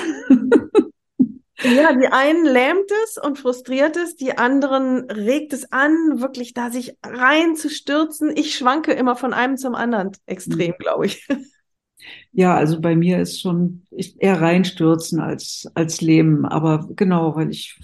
[SPEAKER 1] Ja, die einen lähmt es und frustriert es, die anderen regt es an, wirklich da sich reinzustürzen. Ich schwanke immer von einem zum anderen extrem, glaube ich.
[SPEAKER 2] Ja, also bei mir ist schon ich eher reinstürzen als, als leben. Aber genau, weil ich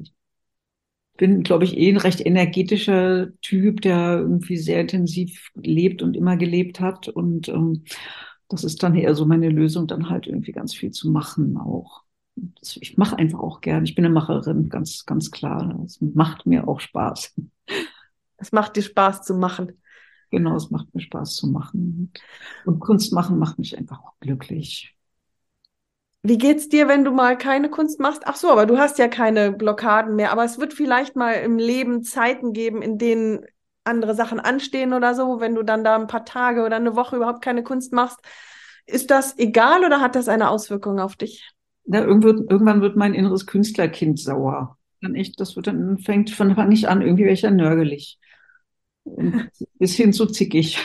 [SPEAKER 2] bin, glaube ich, eh ein recht energetischer Typ, der irgendwie sehr intensiv lebt und immer gelebt hat. Und ähm, das ist dann eher so meine Lösung, dann halt irgendwie ganz viel zu machen auch. Das, ich mache einfach auch gern. Ich bin eine Macherin, ganz, ganz klar. Es macht mir auch Spaß.
[SPEAKER 1] Es macht dir Spaß zu machen.
[SPEAKER 2] Genau, es macht mir Spaß zu machen. Und Kunst machen macht mich einfach auch glücklich.
[SPEAKER 1] Wie geht's dir, wenn du mal keine Kunst machst? Ach so, aber du hast ja keine Blockaden mehr. Aber es wird vielleicht mal im Leben Zeiten geben, in denen andere Sachen anstehen oder so, wenn du dann da ein paar Tage oder eine Woche überhaupt keine Kunst machst. Ist das egal oder hat das eine Auswirkung auf dich?
[SPEAKER 2] Ja, irgendwann, irgendwann wird mein inneres Künstlerkind sauer. Dann echt, das wird dann fängt von fange ich an, irgendwie welcher nörgelig und bis hin zu zickig.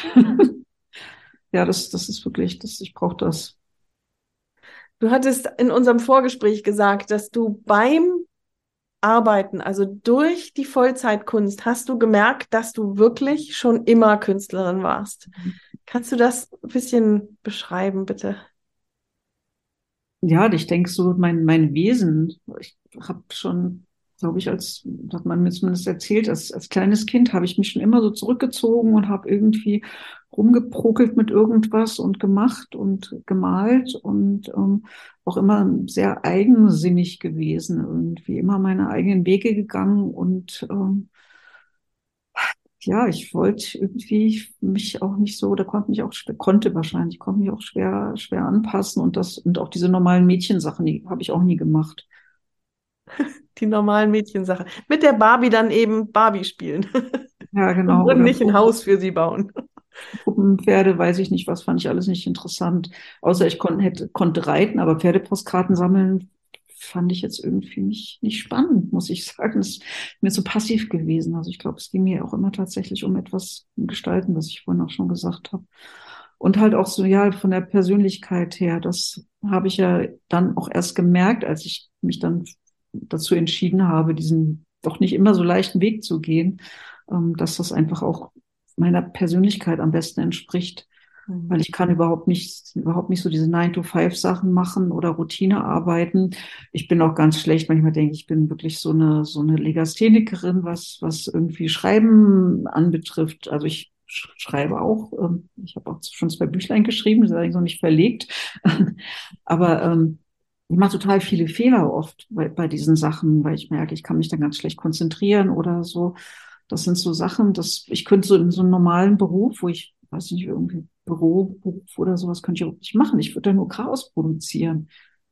[SPEAKER 2] Ja, das, das ist wirklich, das, ich brauche das.
[SPEAKER 1] Du hattest in unserem Vorgespräch gesagt, dass du beim Arbeiten, also durch die Vollzeitkunst, hast du gemerkt, dass du wirklich schon immer Künstlerin warst. Kannst du das ein bisschen beschreiben, bitte?
[SPEAKER 2] Ja, ich denke so, mein, mein Wesen, ich habe schon, glaube ich, als, hat man mir zumindest erzählt, als, als kleines Kind habe ich mich schon immer so zurückgezogen und habe irgendwie rumgeprokelt mit irgendwas und gemacht und gemalt und ähm, auch immer sehr eigensinnig gewesen, irgendwie immer meine eigenen Wege gegangen und ähm, ja, ich wollte irgendwie mich auch nicht so, da konnte mich auch, schwer- konnte wahrscheinlich, konnte mich auch schwer, schwer anpassen und das, und auch diese normalen Mädchensachen, die habe ich auch nie gemacht.
[SPEAKER 1] Die normalen Mädchensache. Mit der Barbie dann eben Barbie spielen.
[SPEAKER 2] Ja,
[SPEAKER 1] und,
[SPEAKER 2] genau.
[SPEAKER 1] und
[SPEAKER 2] Oder
[SPEAKER 1] nicht ein Haus für sie bauen.
[SPEAKER 2] Puppenpferde, weiß ich nicht, was fand ich alles nicht interessant. Außer ich kon hätte, konnte reiten, aber Pferdepostkarten sammeln fand ich jetzt irgendwie nicht, nicht spannend, muss ich sagen. Es ist mir zu passiv gewesen. Also ich glaube, es ging mir auch immer tatsächlich um etwas gestalten, was ich vorhin auch schon gesagt habe. Und halt auch so, ja, von der Persönlichkeit her, das habe ich ja dann auch erst gemerkt, als ich mich dann dazu entschieden habe, diesen doch nicht immer so leichten Weg zu gehen, ähm, dass das einfach auch meiner Persönlichkeit am besten entspricht. Weil
[SPEAKER 1] Mhm.
[SPEAKER 2] ich kann überhaupt nicht, überhaupt nicht so diese nine to five Sachen machen oder Routine arbeiten. Ich bin auch ganz schlecht. Manchmal denke ich, ich bin wirklich so eine, so eine Legasthenikerin, was, was irgendwie Schreiben anbetrifft. Also ich sch- schreibe auch. ähm, Ich habe auch schon zwei Büchlein geschrieben, die sind eigentlich noch nicht verlegt. Aber ähm, ich mache total viele Fehler oft bei, bei diesen Sachen, weil ich merke, ich kann mich dann ganz schlecht konzentrieren oder so. Das sind so Sachen, dass ich könnte so in so einem normalen Beruf, wo ich, weiß nicht, irgendwie Büroberuf oder sowas, könnte ich auch nicht machen. Ich würde da nur Chaos produzieren.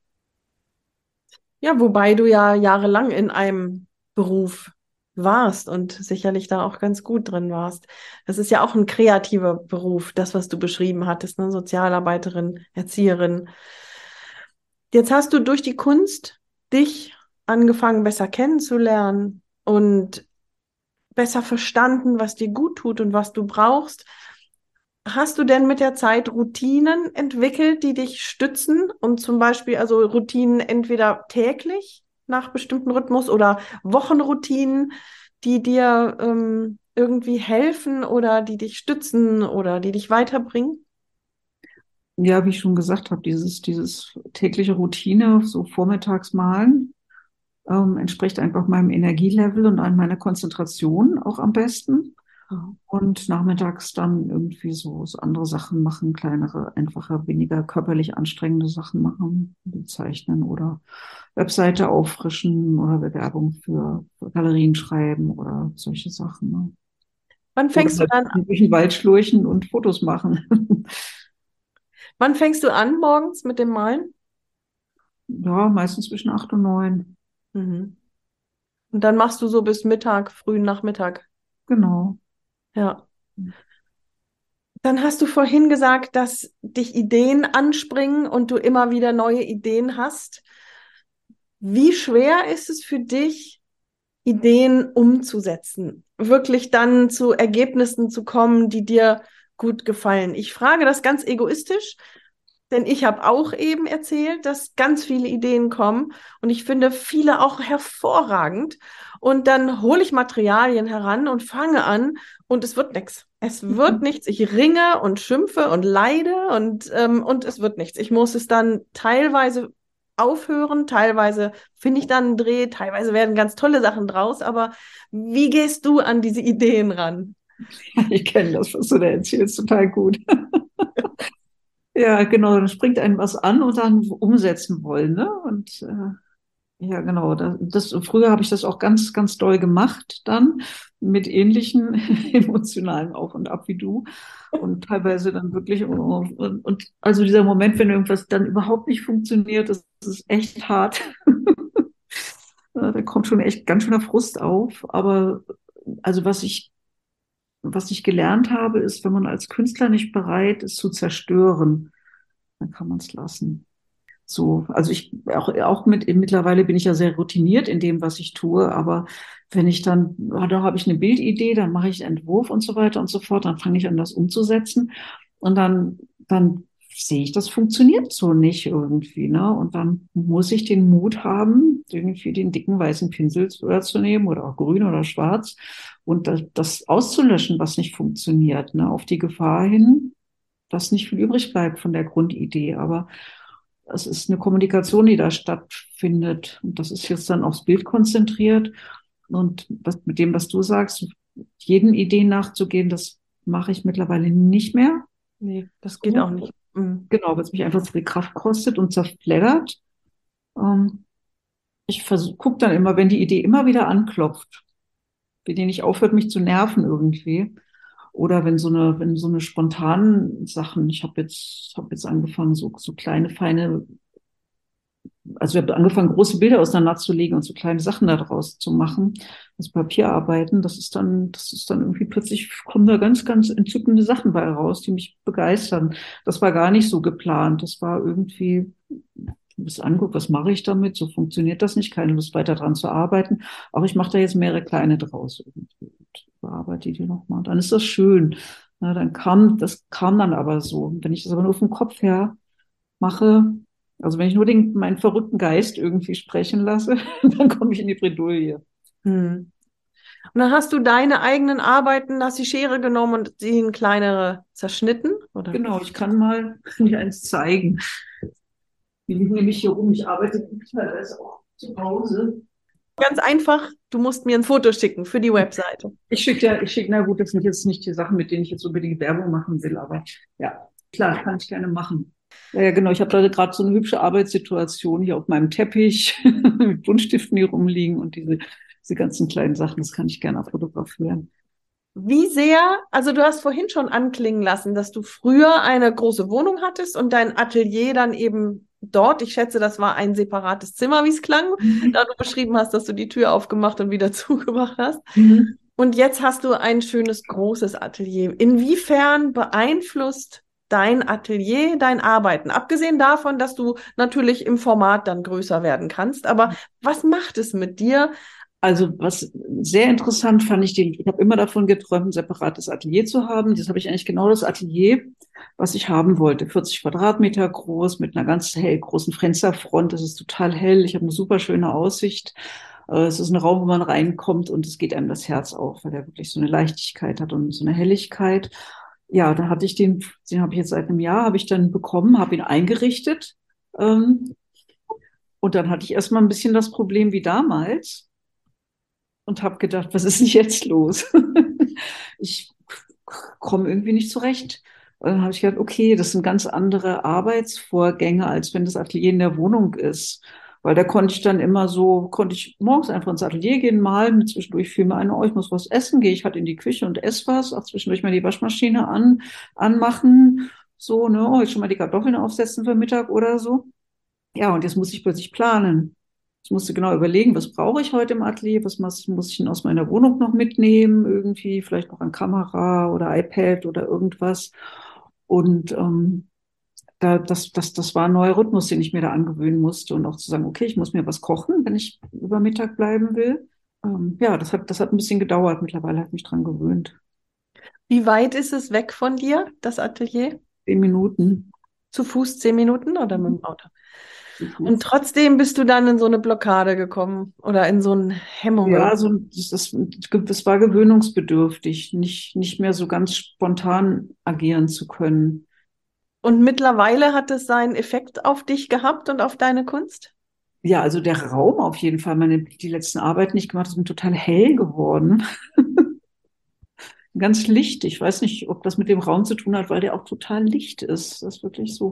[SPEAKER 1] Ja, wobei du ja jahrelang in einem Beruf warst und sicherlich da auch ganz gut drin warst. Das ist ja auch ein kreativer Beruf, das, was du beschrieben hattest, ne? Sozialarbeiterin, Erzieherin. Jetzt hast du durch die Kunst dich angefangen, besser kennenzulernen und besser verstanden, was dir gut tut und was du brauchst. Hast du denn mit der Zeit Routinen entwickelt, die dich stützen und zum Beispiel also Routinen entweder täglich nach bestimmten Rhythmus oder Wochenroutinen, die dir ähm, irgendwie helfen oder die dich stützen oder die dich weiterbringen?
[SPEAKER 2] Ja, wie ich schon gesagt habe, dieses, dieses tägliche Routine, so vormittags malen, ähm, entspricht einfach meinem Energielevel und an meiner Konzentration auch am besten.
[SPEAKER 1] Mhm.
[SPEAKER 2] Und nachmittags dann irgendwie so, so andere Sachen machen, kleinere, einfacher, weniger körperlich anstrengende Sachen machen, wie zeichnen oder Webseite auffrischen oder Bewerbung für, für Galerien schreiben oder solche Sachen. Ne?
[SPEAKER 1] Wann
[SPEAKER 2] Oder
[SPEAKER 1] fängst du
[SPEAKER 2] halt
[SPEAKER 1] dann,
[SPEAKER 2] durch den Wald schlurchen und Fotos machen.
[SPEAKER 1] wann fängst du an morgens mit dem Malen?
[SPEAKER 2] Ja, meistens zwischen acht und neun.
[SPEAKER 1] Mhm. Und dann machst du so bis Mittag, frühen Nachmittag.
[SPEAKER 2] Genau.
[SPEAKER 1] Ja. Dann hast du vorhin gesagt, dass dich Ideen anspringen und du immer wieder neue Ideen hast. Wie schwer ist es für dich, Ideen umzusetzen, wirklich dann zu Ergebnissen zu kommen, die dir gut gefallen? Ich frage das ganz egoistisch, denn ich habe auch eben erzählt, dass ganz viele Ideen kommen und ich finde viele auch hervorragend. Und dann hole ich Materialien heran und fange an und es wird nichts. Es wird nichts. Ich ringe und schimpfe und leide und, ähm, und es wird nichts. Ich muss es dann teilweise aufhören, teilweise finde ich dann einen Dreh, teilweise werden ganz tolle Sachen draus. Aber wie gehst du an diese Ideen ran?
[SPEAKER 2] Ich kenne das, was du da erzählst, total gut. Ja, genau, dann springt einem was an und dann umsetzen wollen, ne? Und äh, ja, genau. Das, das, früher habe ich das auch ganz, ganz doll gemacht dann mit ähnlichen emotionalen Auf und Ab wie du. Und teilweise dann wirklich, und, und, und also dieser Moment, wenn irgendwas dann überhaupt nicht funktioniert, das, das ist echt hart. Ja, da kommt schon echt ganz schöner Frust auf. Aber also was ich, was ich gelernt habe, ist, wenn man als Künstler nicht bereit ist zu zerstören, dann kann man es lassen. So, also ich auch, auch mit mittlerweile bin ich ja sehr routiniert in dem, was ich tue, aber wenn ich dann, oh, da habe ich eine Bildidee, dann mache ich einen Entwurf und so weiter und so fort, dann fange ich an, das umzusetzen und dann, dann sehe ich, das funktioniert so nicht irgendwie, ne? Und dann muss ich den Mut haben, irgendwie den dicken weißen Pinsel zu, oder zu nehmen oder auch grün oder schwarz und das, das auszulöschen, was nicht funktioniert, ne? Auf die Gefahr hin, dass nicht viel übrig bleibt von der Grundidee, aber es ist eine Kommunikation, die da stattfindet. Und das ist jetzt dann aufs Bild konzentriert. Und was, mit dem, was du sagst, jeden Ideen nachzugehen, das mache ich mittlerweile nicht mehr.
[SPEAKER 1] Nee, das geht auch
[SPEAKER 2] So.
[SPEAKER 1] nicht. Mhm.
[SPEAKER 2] Genau, weil es mich einfach zu viel Kraft kostet und zerfleddert. Ähm, ich gucke dann immer, wenn die Idee immer wieder anklopft, wenn die nicht aufhört, mich zu nerven irgendwie. Oder wenn so eine, wenn so eine spontanen Sachen, ich habe jetzt, habe jetzt angefangen, so, so kleine, feine also ich habe angefangen, große Bilder auseinanderzulegen und so kleine Sachen daraus zu machen, das Papierarbeiten. Das ist dann, das ist dann irgendwie plötzlich kommen da ganz, ganz entzückende Sachen bei raus, die mich begeistern. Das war gar nicht so geplant. Das war irgendwie, du bist anguckt, was mache ich damit? So funktioniert das nicht. Keine Lust weiter dran zu arbeiten. Aber ich mache da jetzt mehrere kleine draus irgendwie und bearbeite die nochmal. Dann ist das schön. Na, dann kam, das kam dann aber so. Wenn ich das aber nur vom Kopf her mache, also wenn ich nur den, meinen verrückten Geist irgendwie sprechen lasse, dann komme ich in die Bredouille.
[SPEAKER 1] Hm. Und dann hast du deine eigenen Arbeiten, hast die Schere genommen und sie in kleinere zerschnitten, oder?
[SPEAKER 2] Genau, ich kann mal mir eins zeigen. Die liegen nämlich hier rum. Ich arbeite teilweise auch zu Hause.
[SPEAKER 1] Ganz einfach, du musst mir ein Foto schicken für die Webseite.
[SPEAKER 2] Ich schicke ja, ich schicke, na gut, das sind jetzt nicht die Sachen, mit denen ich jetzt unbedingt Werbung machen will, aber ja, klar, kann ich gerne machen. Ja, ja, genau, ich habe da gerade so eine hübsche Arbeitssituation hier auf meinem Teppich mit Buntstiften hier rumliegen und diese, diese ganzen kleinen Sachen, das kann ich gerne fotografieren.
[SPEAKER 1] Wie sehr, also du hast vorhin schon anklingen lassen, dass du früher eine große Wohnung hattest und dein Atelier dann eben dort, ich schätze, das war ein separates Zimmer, wie es klang,
[SPEAKER 2] Mhm.
[SPEAKER 1] da du beschrieben hast, dass du die Tür aufgemacht und wieder zugemacht hast.
[SPEAKER 2] Mhm.
[SPEAKER 1] Und jetzt hast du ein schönes, großes Atelier. Inwiefern beeinflusst dein Atelier dein Arbeiten? Abgesehen davon, dass du natürlich im Format dann größer werden kannst, aber was macht es mit dir?
[SPEAKER 2] Also was sehr interessant fand ich, den, ich habe immer davon geträumt, ein separates Atelier zu haben. Das habe ich eigentlich genau das Atelier, was ich haben wollte. vierzig Quadratmeter groß, mit einer ganz hell großen Fensterfront. Das ist total hell. Ich habe eine super schöne Aussicht. Äh, Es ist ein Raum, wo man reinkommt und es geht einem das Herz auf, weil er wirklich so eine Leichtigkeit hat und so eine Helligkeit. Ja, da hatte ich den, den habe ich jetzt seit einem Jahr, habe ich dann bekommen, habe ihn eingerichtet. Ähm, und dann hatte ich erstmal ein bisschen das Problem wie damals und habe gedacht, was ist denn jetzt los? Ich komme irgendwie nicht zurecht. Und dann habe ich gedacht, okay, das sind ganz andere Arbeitsvorgänge, als wenn das Atelier in der Wohnung ist. Weil da konnte ich dann immer so, konnte ich morgens einfach ins Atelier gehen, malen, zwischendurch fiel mir ein, oh, ich muss was essen, gehe ich halt in die Küche und esse was, auch zwischendurch mal die Waschmaschine an, anmachen, so, ne, oh, jetzt schon mal die Kartoffeln aufsetzen für Mittag oder so. Ja, und jetzt muss ich plötzlich planen. Ich musste genau überlegen, was brauche ich heute im Atelier, was muss, muss ich denn aus meiner Wohnung noch mitnehmen, irgendwie, vielleicht noch an Kamera oder iPad oder irgendwas. Und ähm, da, das, das, das war ein neuer Rhythmus, den ich mir da angewöhnen musste. Und auch zu sagen, okay, ich muss mir was kochen, wenn ich über Mittag bleiben will. Ähm, ja, das hat, das hat ein bisschen gedauert. Mittlerweile habe ich mich dran gewöhnt.
[SPEAKER 1] Wie weit ist es weg von dir, das Atelier?
[SPEAKER 2] Zehn Minuten
[SPEAKER 1] Zu Fuß zehn Minuten oder mit dem Auto?
[SPEAKER 2] zu
[SPEAKER 1] Und
[SPEAKER 2] Fuß.
[SPEAKER 1] trotzdem bist du dann in so eine Blockade gekommen oder in so eine Hemmung.
[SPEAKER 2] Ja, so, das, das, das war gewöhnungsbedürftig, nicht, nicht mehr so ganz spontan agieren zu können.
[SPEAKER 1] Und mittlerweile hat es seinen Effekt auf dich gehabt und auf deine Kunst?
[SPEAKER 2] Ja, also der Raum auf jeden Fall. Meine, die letzten Arbeiten, die ich gemacht habe, sind total hell geworden. Ganz licht. Ich weiß nicht, ob das mit dem Raum zu tun hat, weil der auch total licht ist. Das ist wirklich so.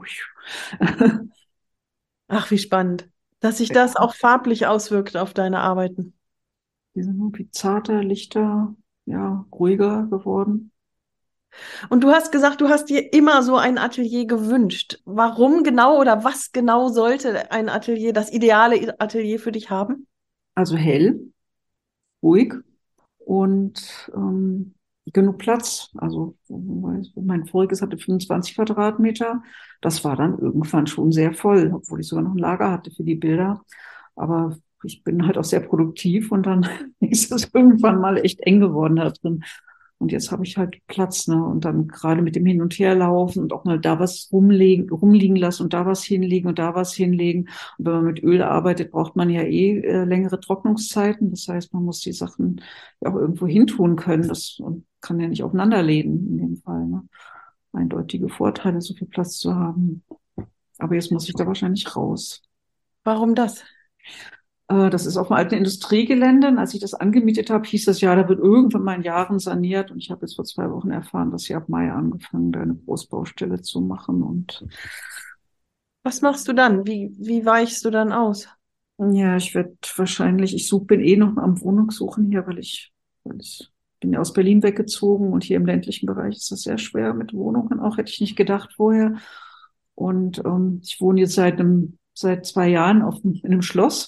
[SPEAKER 1] Ach, wie spannend, dass sich das auch farblich auswirkt auf deine Arbeiten.
[SPEAKER 2] Die sind irgendwie zarter, lichter, ja, ruhiger geworden.
[SPEAKER 1] Und du hast gesagt, du hast dir immer so ein Atelier gewünscht. Warum genau oder was genau sollte ein Atelier, das ideale Atelier für dich haben?
[SPEAKER 2] Also hell, ruhig und ähm, genug Platz. Also mein voriges hatte fünfundzwanzig Quadratmeter. Das war dann irgendwann schon sehr voll, obwohl ich sogar noch ein Lager hatte für die Bilder. Aber ich bin halt auch sehr produktiv und dann ist es irgendwann mal echt eng geworden da drin. Und jetzt habe ich halt Platz, ne? Und dann gerade mit dem Hin- und Herlaufen und auch mal da was rumlegen, rumliegen lassen und da was hinlegen und da was hinlegen. Und wenn man mit Öl arbeitet, braucht man ja eh äh, längere Trocknungszeiten. Das heißt, man muss die Sachen ja auch irgendwo hintun können. Das und kann ja nicht aufeinanderlegen in dem Fall, ne? Eindeutige Vorteile, so viel Platz zu haben. Aber jetzt muss ich da wahrscheinlich raus.
[SPEAKER 1] Warum das?
[SPEAKER 2] Äh, Das ist auf dem alten Industriegelände. Und als ich das angemietet habe, hieß das ja, da wird irgendwann mal in Jahren saniert. Und ich habe jetzt vor zwei Wochen erfahren, dass sie ab Mai angefangen, da eine Großbaustelle zu machen. Und
[SPEAKER 1] Was machst du dann? Wie, wie weichst du dann aus?
[SPEAKER 2] ja, ich werde wahrscheinlich, ich such, bin eh noch am Wohnungssuchen hier, weil ich, weil ich bin ja aus Berlin weggezogen und hier im ländlichen Bereich ist das sehr schwer mit Wohnungen. Auch hätte ich nicht gedacht vorher. Und ähm, ich wohne jetzt seit einem seit zwei Jahren auf, in einem Schloss.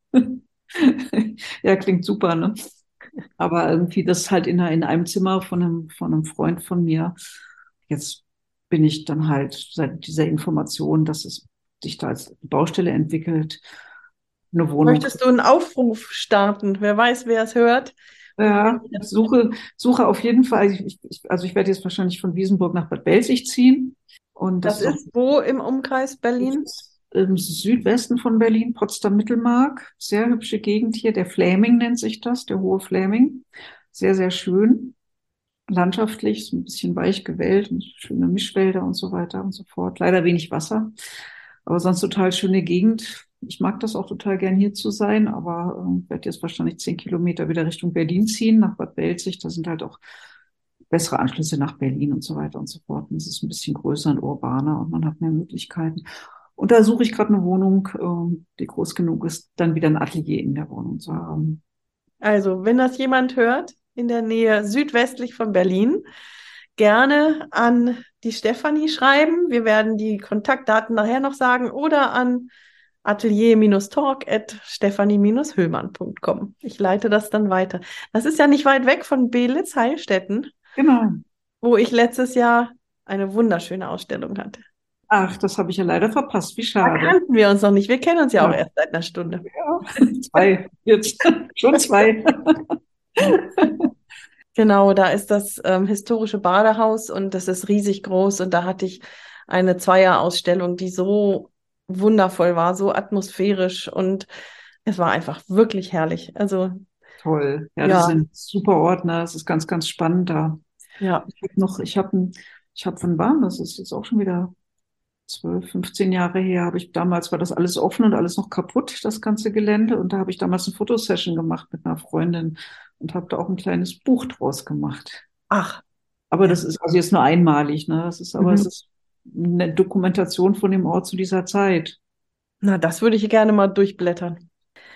[SPEAKER 2] Ja, klingt super, ne? Aber irgendwie das halt in, einer, in einem Zimmer von einem, von einem Freund von mir. Jetzt bin ich dann halt seit dieser Information, dass es sich da als Baustelle entwickelt, eine Wohnung.
[SPEAKER 1] Möchtest du einen Aufruf starten? Wer weiß, wer es hört. Und
[SPEAKER 2] Ja, ich suche, suche auf jeden Fall, also ich, ich, also ich werde jetzt wahrscheinlich von Wiesenburg nach Bad Belzig ziehen. Und das
[SPEAKER 1] das
[SPEAKER 2] ist auch
[SPEAKER 1] ist wo im Umkreis Berlin?
[SPEAKER 2] im Südwesten von Berlin, Potsdam-Mittelmark. Sehr hübsche Gegend hier. Der Fläming nennt sich das, der hohe Fläming. Sehr, sehr schön. Landschaftlich, so ein bisschen weich gewellt und schöne Mischwälder und so weiter und so fort. Leider wenig Wasser, aber sonst total schöne Gegend. Ich mag das auch total gern hier zu sein, aber äh, werde jetzt wahrscheinlich zehn Kilometer wieder Richtung Berlin ziehen, nach Bad Belzig. Da sind halt auch bessere Anschlüsse nach Berlin und so weiter und so fort. Und es ist ein bisschen größer und urbaner und man hat mehr Möglichkeiten. Und da suche ich gerade eine Wohnung, äh, die groß genug ist, dann wieder ein Atelier in der Wohnung zu haben.
[SPEAKER 1] Also, wenn das jemand hört, in der Nähe südwestlich von Berlin, gerne an die Stefanie schreiben. Wir werden die Kontaktdaten nachher noch sagen oder an atelier-talk at stefanie-höhlmann punkt com. Ich leite das dann weiter. Das ist ja nicht weit weg von Belitz, Heilstätten,
[SPEAKER 2] Genau.
[SPEAKER 1] wo ich letztes Jahr eine wunderschöne Ausstellung hatte.
[SPEAKER 2] Ach, das habe ich ja leider verpasst. Wie
[SPEAKER 1] Da
[SPEAKER 2] schade.
[SPEAKER 1] kannten wir uns noch nicht. Wir kennen uns ja auch
[SPEAKER 2] Ja,
[SPEAKER 1] erst seit einer Stunde.
[SPEAKER 2] ja. Zwei. Jetzt schon zwei.
[SPEAKER 1] Genau, da ist das ähm, historische Badehaus und das ist riesig groß und da hatte ich eine Zweierausstellung, die so wundervoll war, so atmosphärisch und es war einfach wirklich herrlich. Also
[SPEAKER 2] Toll. Ja, das ist
[SPEAKER 1] ja,
[SPEAKER 2] ein super Ort, ne? Das ist ganz, ganz spannend da.
[SPEAKER 1] ja.
[SPEAKER 2] Ich habe noch, ich habe, ich habe von wann? Das ist jetzt auch schon wieder zwölf, fünfzehn Jahre her. Habe ich damals war das alles offen und alles noch kaputt, das ganze Gelände. Und da habe ich damals eine Fotosession gemacht mit einer Freundin und habe da auch ein kleines Buch draus gemacht.
[SPEAKER 1] Ach,
[SPEAKER 2] Aber
[SPEAKER 1] ja.
[SPEAKER 2] das ist also jetzt nur einmalig, ne? Das ist aber
[SPEAKER 1] Mhm.
[SPEAKER 2] es ist eine Dokumentation von dem Ort zu dieser Zeit.
[SPEAKER 1] Na, das würde ich gerne mal durchblättern.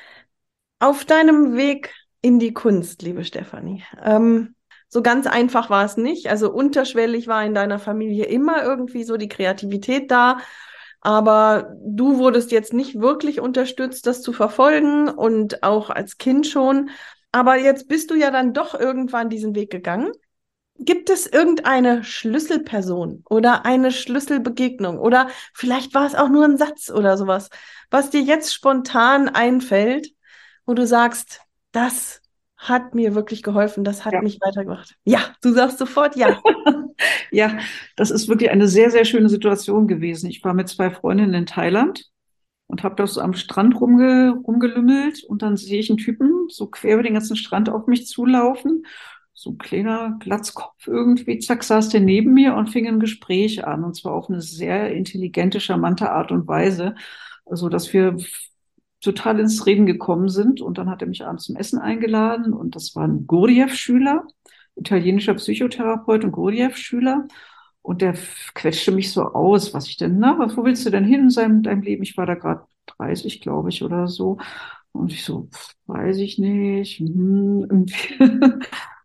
[SPEAKER 1] Auf deinem Weg in die Kunst, liebe Stefanie, ähm, so ganz einfach war es nicht. Also unterschwellig war in deiner Familie immer irgendwie so die Kreativität da, aber du wurdest jetzt nicht wirklich unterstützt, das zu verfolgen und auch als Kind schon. Aber jetzt bist du ja dann doch irgendwann diesen Weg gegangen. Gibt es irgendeine Schlüsselperson oder eine Schlüsselbegegnung oder vielleicht war es auch nur ein Satz oder sowas, was dir jetzt spontan einfällt, wo du sagst, das hat mir wirklich geholfen, das hat
[SPEAKER 2] Ja.
[SPEAKER 1] mich weitergebracht? Ja, du sagst sofort ja.
[SPEAKER 2] Ja, das ist wirklich eine sehr, sehr schöne Situation gewesen. Ich war mit zwei Freundinnen in Thailand und habe da so am Strand rumge, rumgelümmelt und dann sehe ich einen Typen so quer über den ganzen Strand auf mich zulaufen. So ein kleiner Glatzkopf irgendwie, zack, saß der neben mir und fing ein Gespräch an und zwar auf eine sehr intelligente, charmante Art und Weise, also dass wir total ins Reden gekommen sind und dann hat er mich abends zum Essen eingeladen und das war ein Gurdjieff-Schüler, italienischer Psychotherapeut und Gurdjieff-Schüler. Und der quetschte mich so aus, was ich denn, na, was, wo willst du denn hin in seinem, deinem Leben? Ich war da gerade dreißig, glaube ich, oder so. Und ich so, pf, weiß ich nicht. Hm, irgendwie.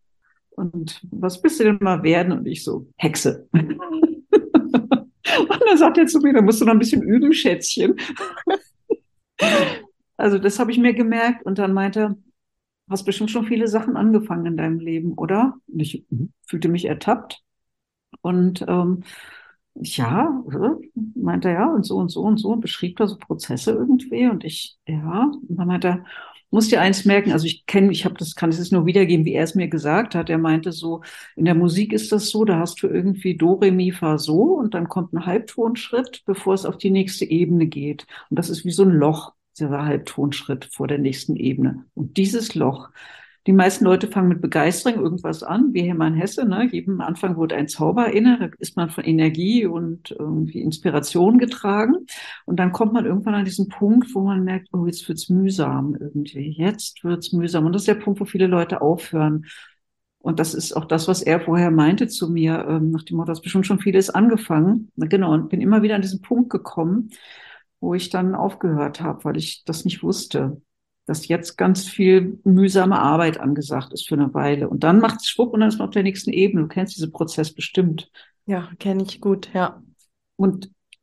[SPEAKER 2] Und was willst du denn mal werden? Und ich so, Hexe. Und dann sagt er zu mir, da musst du noch ein bisschen üben, Schätzchen. Also das habe ich mir gemerkt. Und dann meinte er, hast bestimmt schon viele Sachen angefangen in deinem Leben, oder? Und ich mhm, fühlte mich ertappt. Und ähm, ja, äh, meinte er, ja, und so und so und so und beschrieb da so Prozesse irgendwie. Und ich, ja, und dann meinte er, musst dir eins merken, also ich kenne, ich habe das, kann es jetzt nur wiedergeben, wie er es mir gesagt hat. Er meinte so, in der Musik ist das so, da hast du irgendwie Do, Re, Mi, Fa, So und dann kommt ein Halbtonschritt, bevor es auf die nächste Ebene geht. Und das ist wie so ein Loch, dieser Halbtonschritt vor der nächsten Ebene. Und dieses Loch, die meisten Leute fangen mit Begeisterung irgendwas an, wie Hermann Hesse, ne? Jedem Anfang wurde ein Zauber inne, da ist man von Energie und irgendwie Inspiration getragen. Und dann kommt man irgendwann an diesen Punkt, wo man merkt, oh, jetzt wird's mühsam irgendwie. Jetzt wird's mühsam. Und das ist der Punkt, wo viele Leute aufhören. Und das ist auch das, was er vorher meinte zu mir, ähm, nach dem Motto, hast bestimmt schon vieles angefangen. Genau, und bin immer wieder an diesen Punkt gekommen, wo ich dann aufgehört habe, weil ich das nicht wusste, dass jetzt ganz viel mühsame Arbeit angesagt ist für eine Weile. Und dann macht es schwupp und dann ist man auf der nächsten Ebene. Du kennst diesen Prozess bestimmt.
[SPEAKER 1] Ja, kenne ich gut, ja.
[SPEAKER 2] Und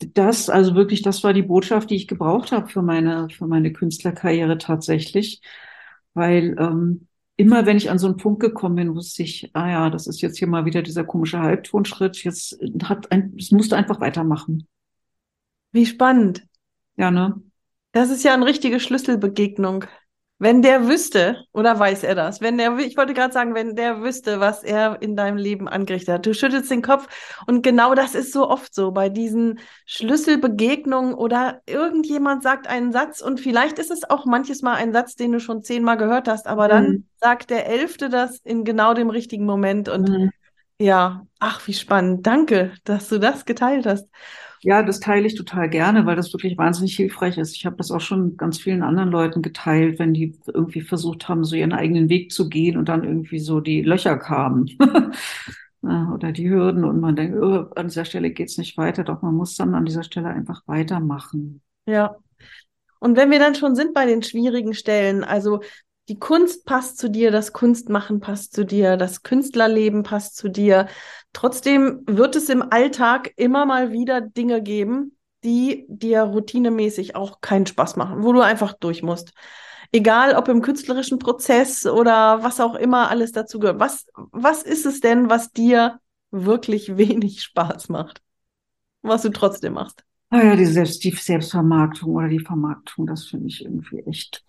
[SPEAKER 2] Das, also wirklich, das war die Botschaft, die ich gebraucht habe für meine, für meine Künstlerkarriere tatsächlich. Weil ähm, immer, wenn ich an so einen Punkt gekommen bin, wusste ich, ah ja, das ist jetzt hier mal wieder dieser komische Halbtonschritt. Jetzt hat ein, es musste einfach weitermachen.
[SPEAKER 1] Wie spannend.
[SPEAKER 2] Ja, ne?
[SPEAKER 1] Das ist ja eine richtige Schlüsselbegegnung. Wenn der wüsste, oder weiß er das? Wenn der, ich wollte gerade sagen, wenn der wüsste, was er in deinem Leben angerichtet hat. Du schüttelst den Kopf und genau das ist so oft so bei diesen Schlüsselbegegnungen oder irgendjemand sagt einen Satz und vielleicht ist es auch manches Mal ein Satz, den du schon zehnmal gehört hast, aber dann
[SPEAKER 2] Mhm.
[SPEAKER 1] sagt der Elfte das in genau dem richtigen Moment und
[SPEAKER 2] Mhm.
[SPEAKER 1] ja, ach, wie spannend. Danke, dass du das geteilt hast.
[SPEAKER 2] Ja, das teile ich total gerne, weil das wirklich wahnsinnig hilfreich ist. Ich habe das auch schon ganz vielen anderen Leuten geteilt, wenn die irgendwie versucht haben, so ihren eigenen Weg zu gehen und dann irgendwie so die Löcher kamen. Ja, oder die Hürden und man denkt, oh, an dieser Stelle geht's nicht weiter, doch man muss dann an dieser Stelle einfach weitermachen.
[SPEAKER 1] Ja. Und wenn wir dann schon sind bei den schwierigen Stellen, also die Kunst passt zu dir, das Kunstmachen passt zu dir, das Künstlerleben passt zu dir. Trotzdem wird es im Alltag immer mal wieder Dinge geben, die dir routinemäßig auch keinen Spaß machen, wo du einfach durch musst. Egal, ob im künstlerischen Prozess oder was auch immer alles dazu gehört. Was, was ist es denn, was dir wirklich wenig Spaß macht, was du trotzdem machst?
[SPEAKER 2] Ah ja, die Selbst, die Selbstvermarktung oder die Vermarktung, das finde ich irgendwie echt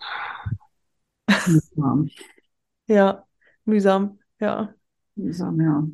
[SPEAKER 2] mühsam.
[SPEAKER 1] Ja, mühsam, ja.
[SPEAKER 2] Mühsam, ja.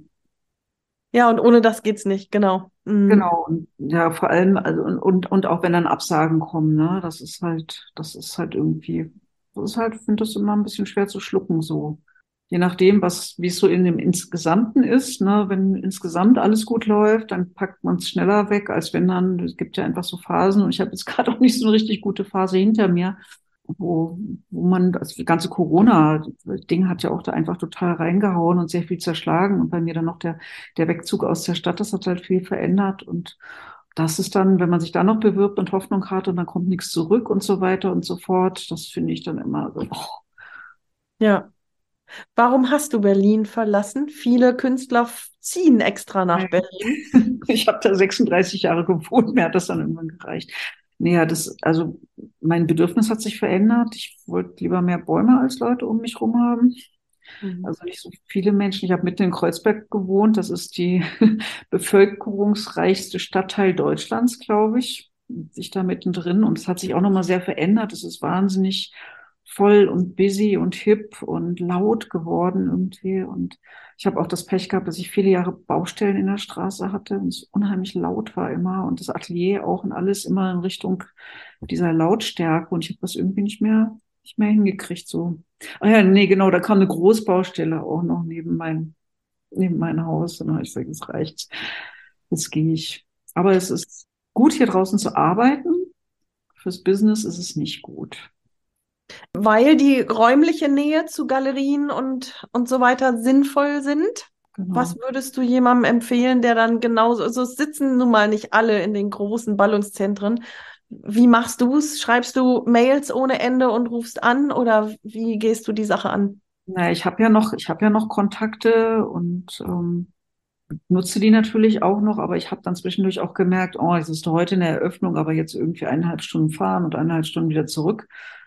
[SPEAKER 1] Ja, und ohne das geht's nicht, genau. Mhm.
[SPEAKER 2] Genau, und ja, vor allem, also und, und, und auch wenn dann Absagen kommen, ne, das ist halt, das ist halt irgendwie, das ist halt, ich finde das immer ein bisschen schwer zu schlucken, so. Je nachdem, was, wie es so in dem Insgesamten ist, ne, wenn insgesamt alles gut läuft, dann packt man es schneller weg, als wenn dann, es gibt ja einfach so Phasen und ich habe jetzt gerade auch nicht so eine richtig gute Phase hinter mir, wo, wo man, das ganze Corona-Ding hat ja auch da einfach total reingehauen und sehr viel zerschlagen. Und bei mir dann noch der, der Wegzug aus der Stadt, das hat halt viel verändert. Und das ist dann, wenn man sich da noch bewirbt und Hoffnung hat und dann kommt nichts zurück und so weiter und so fort, das finde ich dann immer so, oh,
[SPEAKER 1] Ja. Warum hast du Berlin verlassen? Viele Künstler f- ziehen extra nach
[SPEAKER 2] nein.
[SPEAKER 1] Berlin.
[SPEAKER 2] Ich habe da sechsunddreißig Jahre gewohnt, mir hat das dann irgendwann gereicht. Nee, ja, das, also mein Bedürfnis hat sich verändert. Ich wollte lieber mehr Bäume als Leute um mich rum haben.
[SPEAKER 1] Mhm.
[SPEAKER 2] Also nicht so viele Menschen. Ich habe mitten in Kreuzberg gewohnt. Das ist die bevölkerungsreichste Stadtteil Deutschlands, glaube ich. Ich da mittendrin. Und es hat sich auch nochmal sehr verändert. Es ist wahnsinnig voll und busy und hip und laut geworden irgendwie. Und ich habe auch das Pech gehabt, dass ich viele Jahre Baustellen in der Straße hatte und es unheimlich laut war immer. Und das Atelier auch und alles immer in Richtung dieser Lautstärke. Und ich habe das irgendwie nicht mehr, nicht mehr hingekriegt so. Ah ja, nee, genau, da kam eine Großbaustelle auch noch neben mein, neben mein Haus. Und dann habe ich gesagt, jetzt reicht's. Jetzt gehe ich. Aber es ist gut, hier draußen zu arbeiten. Fürs Business ist es nicht gut.
[SPEAKER 1] Weil die räumliche Nähe zu Galerien und, und so weiter sinnvoll sind. Was
[SPEAKER 2] Genau.
[SPEAKER 1] würdest du jemandem empfehlen, der dann genauso, also es sitzen nun mal nicht alle in den großen Ballungszentren. Wie machst du es? Schreibst du Mails ohne Ende und rufst an oder wie gehst du die Sache an?
[SPEAKER 2] Na, ich habe ja noch, ich habe ja noch Kontakte und ähm, nutze die natürlich auch noch, aber ich habe dann zwischendurch auch gemerkt, oh, es ist heute eine Eröffnung, aber jetzt irgendwie eineinhalb Stunden fahren und eineinhalb Stunden wieder zurück.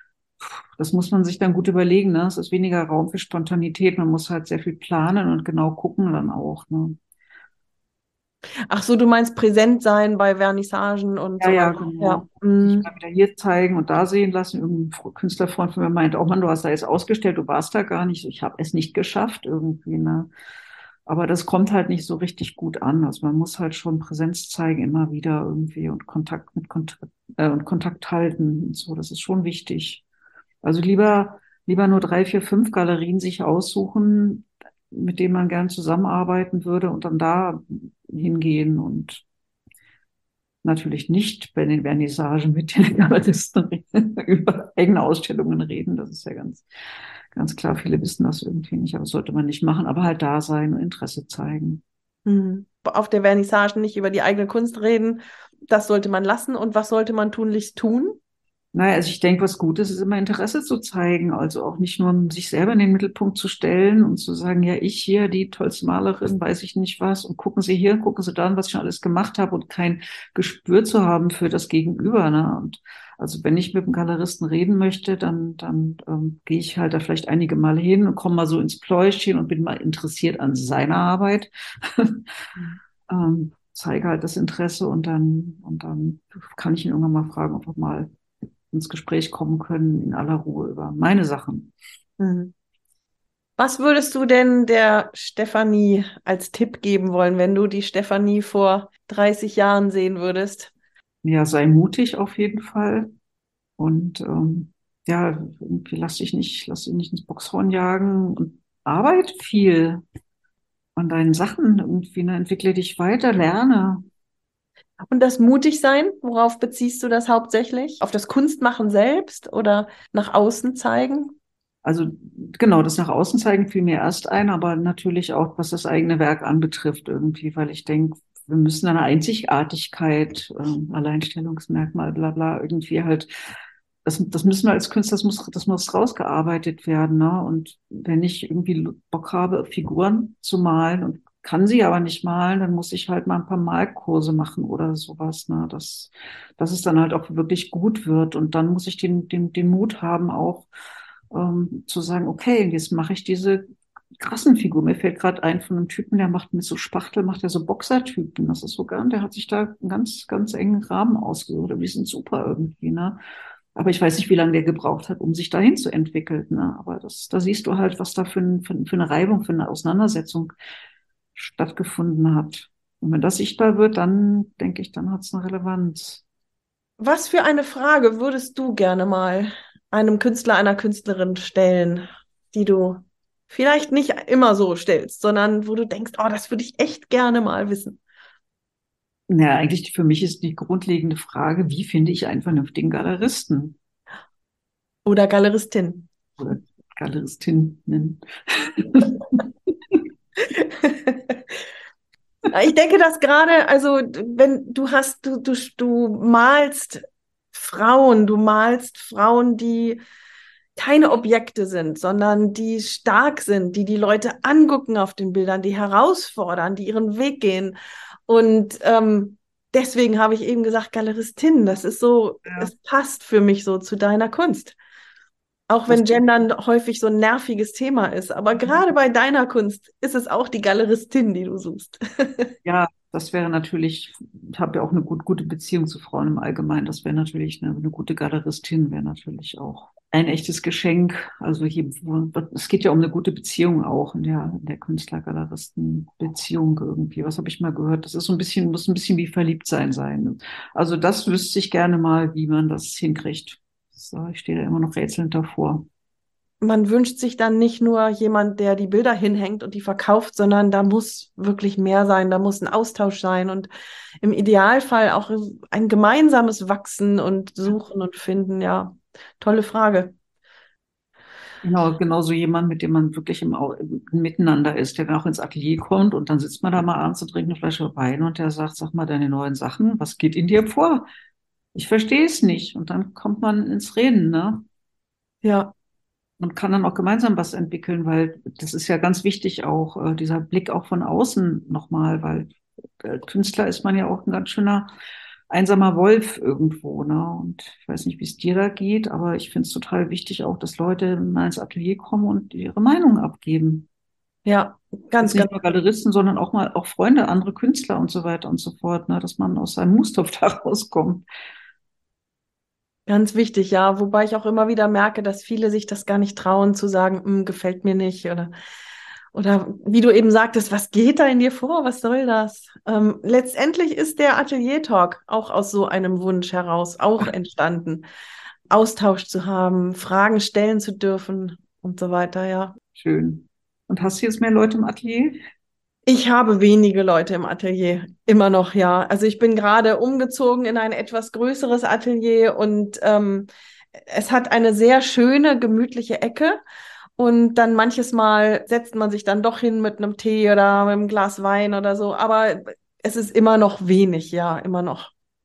[SPEAKER 2] Das muss man sich dann gut überlegen, ne? Es ist weniger Raum für Spontanität. Man muss halt sehr viel planen und genau gucken dann auch, ne?
[SPEAKER 1] Ach so, du meinst präsent sein bei Vernissagen und
[SPEAKER 2] Ja,
[SPEAKER 1] so
[SPEAKER 2] ja,
[SPEAKER 1] weiter. Ja.
[SPEAKER 2] genau. Sich
[SPEAKER 1] Mm.
[SPEAKER 2] mal wieder hier zeigen und da sehen lassen. Irgendein Fr- Künstlerfreund von mir meint, oh Mann, du hast da jetzt ausgestellt, du warst da gar nicht. So, ich habe es nicht geschafft irgendwie, ne? Aber das kommt halt nicht so richtig gut an. Also man muss halt schon Präsenz zeigen immer wieder irgendwie und Kontakt mit Kontakt, äh, und Kontakt halten und so. Das ist schon wichtig. Also lieber, lieber nur drei, vier, fünf Galerien sich aussuchen, mit denen man gern zusammenarbeiten würde und dann da hingehen und natürlich nicht bei den Vernissagen mit den Galeristen über eigene Ausstellungen reden. Das ist ja ganz, ganz klar. Viele wissen das irgendwie nicht, aber das sollte man nicht machen, aber halt da sein und Interesse zeigen.
[SPEAKER 1] Mhm. Auf der Vernissage nicht über die eigene Kunst reden. Das sollte man lassen. Und was sollte man tunlichst tun?
[SPEAKER 2] Naja, also ich denke, was gut ist, ist immer Interesse zu zeigen. Also auch nicht nur um sich selber in den Mittelpunkt zu stellen und zu sagen, ja, ich hier, die tollste Malerin, weiß ich nicht was. Und gucken Sie hier, gucken Sie da, was ich schon alles gemacht habe und kein Gespür zu haben für das Gegenüber. Ne? Und also wenn ich mit einem Galeristen reden möchte, dann, dann ähm, gehe ich halt da vielleicht einige Male hin und komme mal so ins Pläuschen und bin mal interessiert an seiner Arbeit.
[SPEAKER 1] Mhm.
[SPEAKER 2] ähm, zeige halt das Interesse und dann, und dann kann ich ihn irgendwann mal fragen, ob er mal ins Gespräch kommen können in aller Ruhe über meine Sachen.
[SPEAKER 1] Mhm. Was würdest du denn der Stefanie als Tipp geben wollen, wenn du die Stefanie vor dreißig Jahren sehen würdest?
[SPEAKER 2] Ja, sei mutig auf jeden Fall und ähm, ja, irgendwie lass dich nicht, lass dich nicht ins Boxhorn jagen und arbeite viel an deinen Sachen irgendwie, ne, entwickle dich weiter, lerne.
[SPEAKER 1] Und das mutig sein, worauf beziehst du das hauptsächlich? Auf das Kunstmachen selbst oder nach außen zeigen?
[SPEAKER 2] Also genau, das nach außen zeigen fiel mir erst ein, aber natürlich auch, was das eigene Werk anbetrifft irgendwie, weil ich denke, wir müssen eine Einzigartigkeit, ähm, Alleinstellungsmerkmal, bla bla, irgendwie halt, das, das müssen wir als Künstler, das muss, das muss rausgearbeitet werden, ne? Und wenn ich irgendwie Bock habe, Figuren zu malen und kann sie aber nicht malen, dann muss ich halt mal ein paar Malkurse machen oder sowas, ne? Dass, dass es dann halt auch wirklich gut wird. Und dann muss ich den, den, den Mut haben, auch ähm, zu sagen, okay, jetzt mache ich diese krassen Figur. Mir fällt gerade ein von einem Typen, der macht mit so Spachtel, macht er so Boxertypen. Das ist so gar, der hat sich da einen ganz, ganz engen Rahmen ausgesucht. Aber die sind super irgendwie, ne? Aber ich weiß nicht, wie lange der gebraucht hat, um sich dahin zu entwickeln, ne? Aber das, da siehst du halt, was da für, ein, für, für eine Reibung, für eine Auseinandersetzung stattgefunden hat. Und wenn das sichtbar wird, dann denke ich, dann hat es eine Relevanz.
[SPEAKER 1] Was für eine Frage würdest du gerne mal einem Künstler, einer Künstlerin stellen, die du vielleicht nicht immer so stellst, sondern wo du denkst, oh, das würde ich echt gerne mal wissen?
[SPEAKER 2] Ja, eigentlich für mich ist die grundlegende Frage, wie finde ich einen vernünftigen Galeristen
[SPEAKER 1] Oder Galeristin?
[SPEAKER 2] oder Galeristinnen?
[SPEAKER 1] Ich denke, dass gerade, also wenn du hast, du, du, du malst Frauen, du malst Frauen, die keine Objekte sind, sondern die stark sind, die die Leute angucken auf den Bildern, die herausfordern, die ihren Weg gehen. Und ähm, deswegen habe ich eben gesagt, Galeristin, das ist so,
[SPEAKER 2] Ja,
[SPEAKER 1] es passt für mich so zu deiner Kunst. Auch
[SPEAKER 2] das,
[SPEAKER 1] wenn Gendern häufig so ein nerviges Thema ist. Aber gerade bei deiner Kunst ist es auch die Galeristin, die du suchst.
[SPEAKER 2] ja, das wäre natürlich, ich habe ja auch eine gut, gute Beziehung zu Frauen im Allgemeinen. Das wäre natürlich eine, eine gute Galeristin, wäre natürlich auch ein echtes Geschenk. Also hier, es geht ja um eine gute Beziehung auch in der, in der Künstler-Galeristen-Beziehung irgendwie. Was habe ich mal gehört? Das ist so ein bisschen, muss ein bisschen wie verliebt sein sein. Also das wüsste ich gerne mal, wie man das hinkriegt. So, ich stehe da immer noch rätselnd davor.
[SPEAKER 1] Man wünscht sich dann nicht nur jemand, der die Bilder hinhängt und die verkauft, sondern da muss wirklich mehr sein, da muss ein Austausch sein und im Idealfall auch ein gemeinsames Wachsen und Suchen und Finden. Ja, tolle Frage.
[SPEAKER 2] Genau, genauso jemand, mit dem man wirklich im, Au- im Miteinander ist, der dann auch ins Atelier kommt und dann sitzt man da mal abends und trinkt eine Flasche Wein und der sagt, sag mal, deine neuen Sachen, was geht in dir vor? Ich verstehe es nicht. Und dann kommt man ins Reden, ne?
[SPEAKER 1] Ja,
[SPEAKER 2] Und kann dann auch gemeinsam was entwickeln, weil das ist ja ganz wichtig auch, äh, dieser Blick auch von außen nochmal, weil äh, Künstler ist man ja auch ein ganz schöner einsamer Wolf irgendwo, ne? Und ich weiß nicht, wie es dir da geht, aber ich finde es total wichtig auch, dass Leute mal ins Atelier kommen und ihre Meinung abgeben.
[SPEAKER 1] ja, ganz,
[SPEAKER 2] Jetzt
[SPEAKER 1] ganz,
[SPEAKER 2] nicht nur Galeristen, sondern auch mal auch Freunde, andere Künstler und so weiter und so fort, ne? Dass man aus seinem Mustopf da rauskommt.
[SPEAKER 1] ganz wichtig, ja. Wobei ich auch immer wieder merke, dass viele sich das gar nicht trauen zu sagen, "Hm, gefällt mir nicht oder Oder wie du eben sagtest, was geht da in dir vor? Was soll das? Ähm, letztendlich ist der Atelier-Talk auch aus so einem Wunsch heraus auch entstanden, Austausch zu haben, Fragen stellen zu dürfen und so weiter, ja.
[SPEAKER 2] Schön. Und hast du jetzt mehr Leute im Atelier?
[SPEAKER 1] Ich habe wenige Leute im Atelier, immer noch, ja. Also ich bin gerade umgezogen in ein etwas größeres Atelier und ähm, es hat eine sehr schöne, gemütliche Ecke. Und dann manches Mal setzt man sich dann doch hin mit einem Tee oder mit einem Glas Wein oder so. Aber es ist immer noch wenig, ja, immer noch.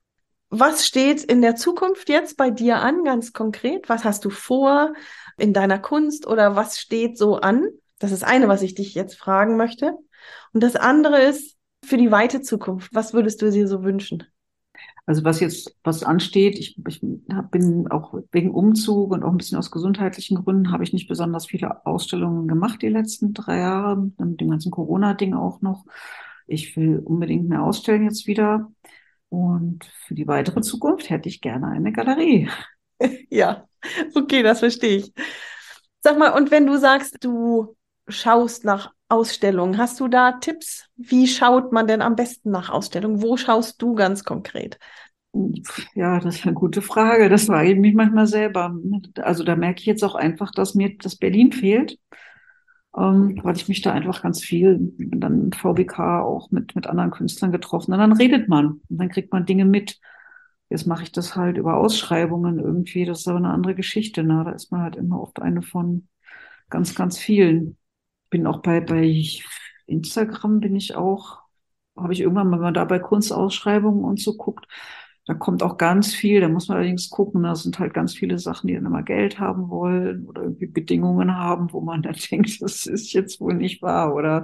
[SPEAKER 1] Was steht in der Zukunft jetzt bei dir an, ganz konkret? Was hast du vor in deiner Kunst oder was steht so an? Das ist eine, was ich dich jetzt fragen möchte. Und das andere ist für die weite Zukunft. Was würdest du dir so wünschen?
[SPEAKER 2] Also was jetzt, was ansteht, ich, ich hab- bin auch wegen Umzug und auch ein bisschen aus gesundheitlichen Gründen, habe ich nicht besonders viele Ausstellungen gemacht die letzten drei Jahre, dann mit dem ganzen Corona-Ding auch noch. Ich will unbedingt mehr ausstellen jetzt wieder. Und für die weitere Zukunft hätte ich gerne eine Galerie.
[SPEAKER 1] Ja, okay, das verstehe ich. Sag mal, und wenn du sagst, du schaust nach Ausstellungen, hast du da Tipps? Wie schaut man denn am besten nach Ausstellungen? Wo schaust du ganz konkret?
[SPEAKER 2] Ja, das ist eine gute Frage. Das frage ich mich manchmal selber. Also da merke ich jetzt auch einfach, dass mir das Berlin fehlt, ähm, weil ich mich da einfach ganz viel, dann mit V B K auch mit, mit anderen Künstlern getroffen. Und dann redet man und dann kriegt man Dinge mit. Jetzt mache ich das halt über Ausschreibungen irgendwie. Das ist aber eine andere Geschichte. Ne? Da ist man halt immer oft eine von ganz, ganz vielen. Bin auch bei, bei Instagram bin ich auch, habe ich irgendwann, wenn man da bei Kunstausschreibungen und so guckt, da kommt auch ganz viel, da muss man allerdings gucken, da sind halt ganz viele Sachen, die dann immer Geld haben wollen oder irgendwie Bedingungen haben, wo man dann denkt, das ist jetzt wohl nicht wahr, oder?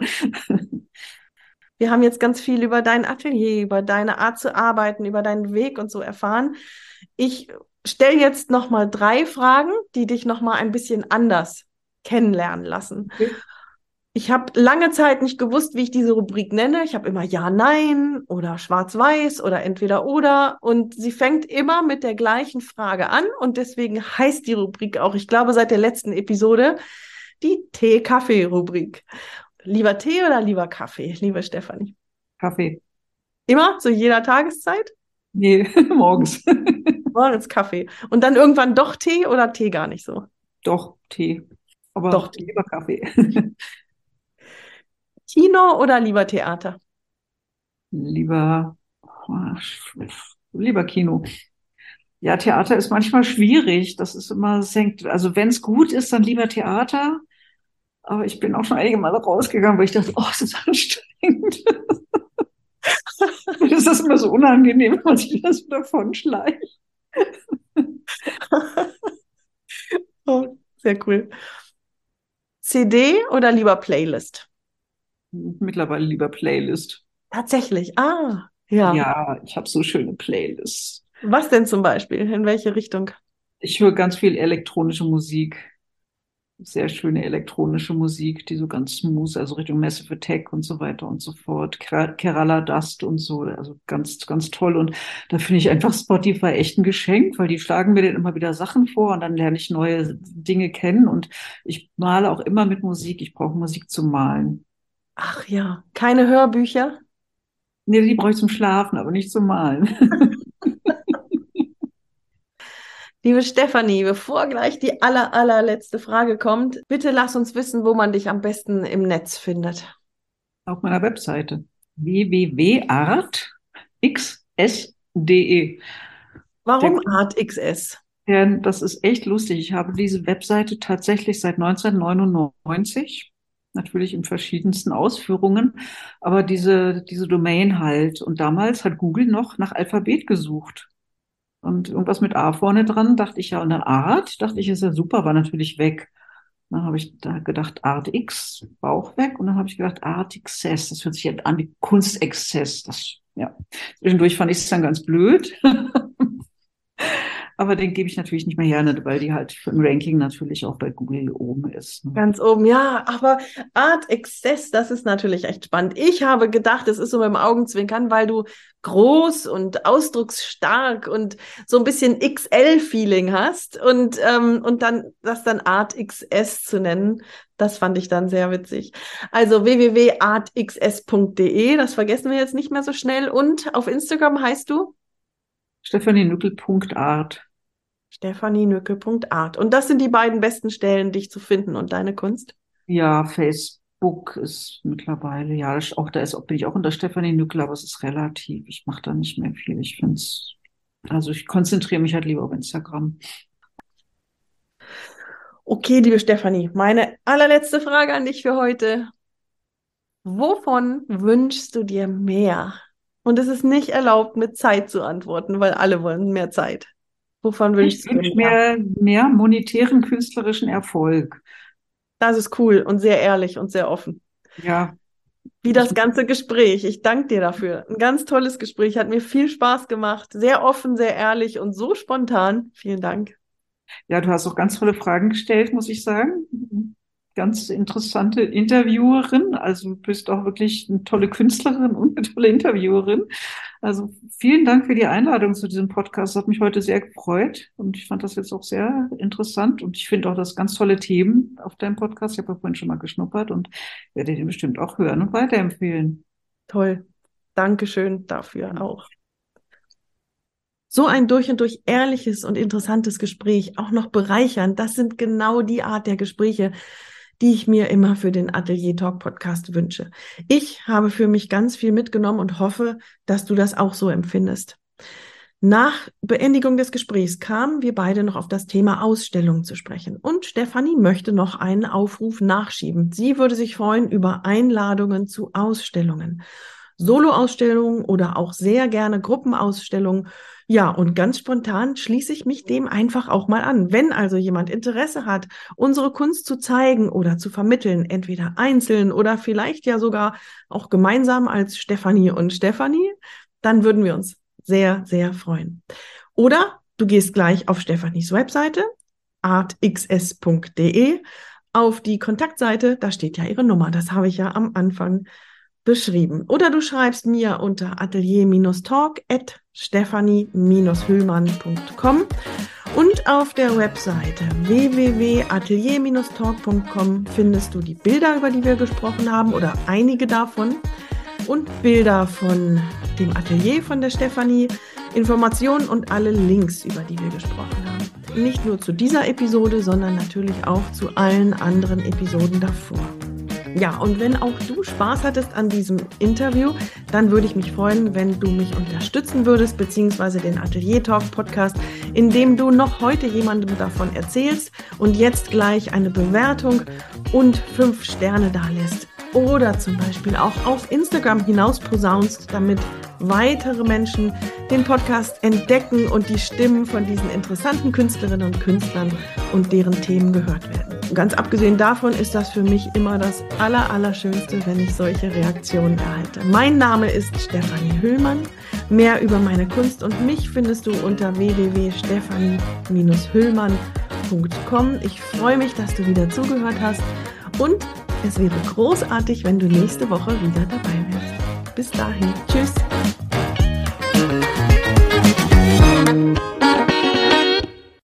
[SPEAKER 1] Wir haben jetzt ganz viel über dein Atelier, über deine Art zu arbeiten, über deinen Weg und so erfahren. Ich stelle jetzt noch mal drei Fragen, die dich noch mal ein bisschen anders kennenlernen lassen. Ich habe lange Zeit nicht gewusst, wie ich diese Rubrik nenne. Ich habe immer Ja, Nein oder Schwarz-Weiß oder entweder oder. Und sie fängt immer mit der gleichen Frage an. Und deswegen heißt die Rubrik auch, ich glaube, seit der letzten Episode, die Tee-Kaffee-Rubrik. Lieber Tee oder lieber Kaffee, liebe Stefanie?
[SPEAKER 2] Kaffee.
[SPEAKER 1] Immer, zu jeder Tageszeit?
[SPEAKER 2] Nee, morgens.
[SPEAKER 1] Morgens Kaffee. Und dann irgendwann doch Tee oder Tee gar nicht so?
[SPEAKER 2] Doch, Tee.
[SPEAKER 1] Doch
[SPEAKER 2] Aber
[SPEAKER 1] Tee.
[SPEAKER 2] lieber Kaffee.
[SPEAKER 1] Kino oder lieber Theater?
[SPEAKER 2] Lieber, lieber Kino. Ja, Theater ist manchmal schwierig. Das ist immer, es hängt, also wenn es gut ist, dann lieber Theater. Aber ich bin auch schon einige Male rausgegangen, weil ich dachte, oh, es ist anstrengend. Das ist immer so unangenehm, wenn man sich das so davon schleicht.
[SPEAKER 1] Oh, sehr cool. C D oder lieber Playlist?
[SPEAKER 2] Mittlerweile lieber Playlist.
[SPEAKER 1] Tatsächlich. Ah, ja.
[SPEAKER 2] Ja, ich habe so schöne Playlists.
[SPEAKER 1] Was denn zum Beispiel? In welche Richtung?
[SPEAKER 2] Ich höre ganz viel elektronische Musik. Sehr schöne elektronische Musik, die so ganz smooth, also Richtung Massive Attack und so weiter und so fort. Ker- Kerala Dust und so, also ganz, ganz toll. Und da finde ich einfach Spotify echt ein Geschenk, weil die schlagen mir dann immer wieder Sachen vor und dann lerne ich neue Dinge kennen. Und ich male auch immer mit Musik. Ich brauche Musik zum Malen.
[SPEAKER 1] Ach ja, keine Hörbücher?
[SPEAKER 2] Nee, die brauche ich zum Schlafen, aber nicht zum Malen.
[SPEAKER 1] Liebe Stefanie, bevor gleich die aller, allerletzte Frage kommt, bitte lass uns wissen, wo man dich am besten im Netz findet.
[SPEAKER 2] Auf meiner Webseite w w w punkt art x s punkt d e. Der
[SPEAKER 1] Warum Artxs?
[SPEAKER 2] Ja, das ist echt lustig. Ich habe diese Webseite tatsächlich seit neunzehnhundertneunundneunzig, natürlich in verschiedensten Ausführungen, aber diese, diese Domain halt. Und damals hat Google noch nach Alphabet gesucht. Und irgendwas mit A vorne dran, dachte ich ja, und dann Art, dachte ich, ist ja super, war natürlich weg. Dann habe ich da gedacht, Artx, war auch weg. Und dann habe ich gedacht, Artxs, das hört sich jetzt an wie Kunstexzess. Das, ja. Zwischendurch fand ich es dann ganz blöd. Aber den gebe ich natürlich nicht mehr her, ne, weil die halt im Ranking natürlich auch bei Google oben ist. Ne?
[SPEAKER 1] Ganz oben, ja, aber Art Access, das ist natürlich echt spannend. Ich habe gedacht, es ist so mit dem Augenzwinkern, weil du groß und ausdrucksstark und so ein bisschen X L-Feeling hast und, ähm, und dann das dann Art X S zu nennen, das fand ich dann sehr witzig. Also w w w punkt art x s punkt d e, das vergessen wir jetzt nicht mehr so schnell. Und auf Instagram heißt du?
[SPEAKER 2] Stefanie Nückel.art.
[SPEAKER 1] Stefanie-Nückel.art. Und das sind die beiden besten Stellen, dich zu finden und deine Kunst.
[SPEAKER 2] Ja, Facebook ist mittlerweile, ja, das, auch da ist, bin ich auch unter Stefanie Nückel, aber es ist relativ. Ich mache da nicht mehr viel. Ich finde es, also ich konzentriere mich halt lieber auf Instagram.
[SPEAKER 1] Okay, liebe Stefanie, meine allerletzte Frage an dich für heute. Wovon wünschst du dir mehr? Und es ist nicht erlaubt, mit Zeit zu antworten, weil alle wollen mehr Zeit. Wovon wünschst
[SPEAKER 2] Ich
[SPEAKER 1] du
[SPEAKER 2] wünsche
[SPEAKER 1] dir mehr?
[SPEAKER 2] mir mehr monetären künstlerischen Erfolg.
[SPEAKER 1] Das ist cool und sehr ehrlich und sehr offen.
[SPEAKER 2] Ja,
[SPEAKER 1] Wie
[SPEAKER 2] ich,
[SPEAKER 1] das ganze Gespräch. Ich danke dir dafür. Ein ganz tolles Gespräch, hat mir viel Spaß gemacht. Sehr offen, sehr ehrlich und so spontan. Vielen Dank.
[SPEAKER 2] ja, du hast auch ganz tolle Fragen gestellt, muss ich sagen. Ganz interessante Interviewerin. Also du bist auch wirklich eine tolle Künstlerin und eine tolle Interviewerin. Also vielen Dank für die Einladung zu diesem Podcast. Das hat mich heute sehr gefreut und ich fand das jetzt auch sehr interessant und ich finde auch das ganz tolle Themen auf deinem Podcast. Ich habe ja vorhin schon mal geschnuppert und werde den bestimmt auch hören und weiterempfehlen.
[SPEAKER 1] Toll. Dankeschön dafür auch. So ein durch und durch ehrliches und interessantes Gespräch, auch noch bereichernd. Das sind genau die Art der Gespräche, die ich mir immer für den Atelier Talk Podcast wünsche. Ich habe für mich ganz viel mitgenommen und hoffe, dass du das auch so empfindest. Nach Beendigung des Gesprächs kamen wir beide noch auf das Thema Ausstellung zu sprechen. Und Stefanie möchte noch einen Aufruf nachschieben. Sie würde sich freuen über Einladungen zu Ausstellungen. Soloausstellungen oder auch sehr gerne Gruppenausstellungen. Ja, und ganz spontan schließe ich mich dem einfach auch mal an. Wenn also jemand Interesse hat, unsere Kunst zu zeigen oder zu vermitteln, entweder einzeln oder vielleicht ja sogar auch gemeinsam als Stefanie und Stefanie, dann würden wir uns sehr, sehr freuen. Oder du gehst gleich auf Stefanis Webseite, artxs punkt de, auf die Kontaktseite, da steht ja ihre Nummer, das habe ich ja am Anfang beschrieben. Oder du schreibst mir unter atelier-talk at stefanie-hüllmann punkt com und auf der Webseite w w w punkt atelier talk punkt com findest du die Bilder, über die wir gesprochen haben oder einige davon und Bilder von dem Atelier von der Stefanie, Informationen und alle Links, über die wir gesprochen haben. Nicht nur zu dieser Episode, sondern natürlich auch zu allen anderen Episoden davor. Ja, und wenn auch du Spaß hattest an diesem Interview, dann würde ich mich freuen, wenn du mich unterstützen würdest, beziehungsweise den Atelier Talk Podcast, indem du noch heute jemandem davon erzählst und jetzt gleich eine Bewertung und fünf Sterne dalässt. Oder zum Beispiel auch auf Instagram hinaus posaunst, damit weitere Menschen den Podcast entdecken und die Stimmen von diesen interessanten Künstlerinnen und Künstlern und deren Themen gehört werden. Ganz abgesehen davon ist das für mich immer das Aller, Allerschönste, wenn ich solche Reaktionen erhalte. Mein Name ist Stefanie Hüllmann. Mehr über meine Kunst und mich findest du unter w w w punkt stefanie hüllmann punkt com. Ich freue mich, dass du wieder zugehört hast und es wäre großartig, wenn du nächste Woche wieder dabei wärst. Bis dahin. Tschüss.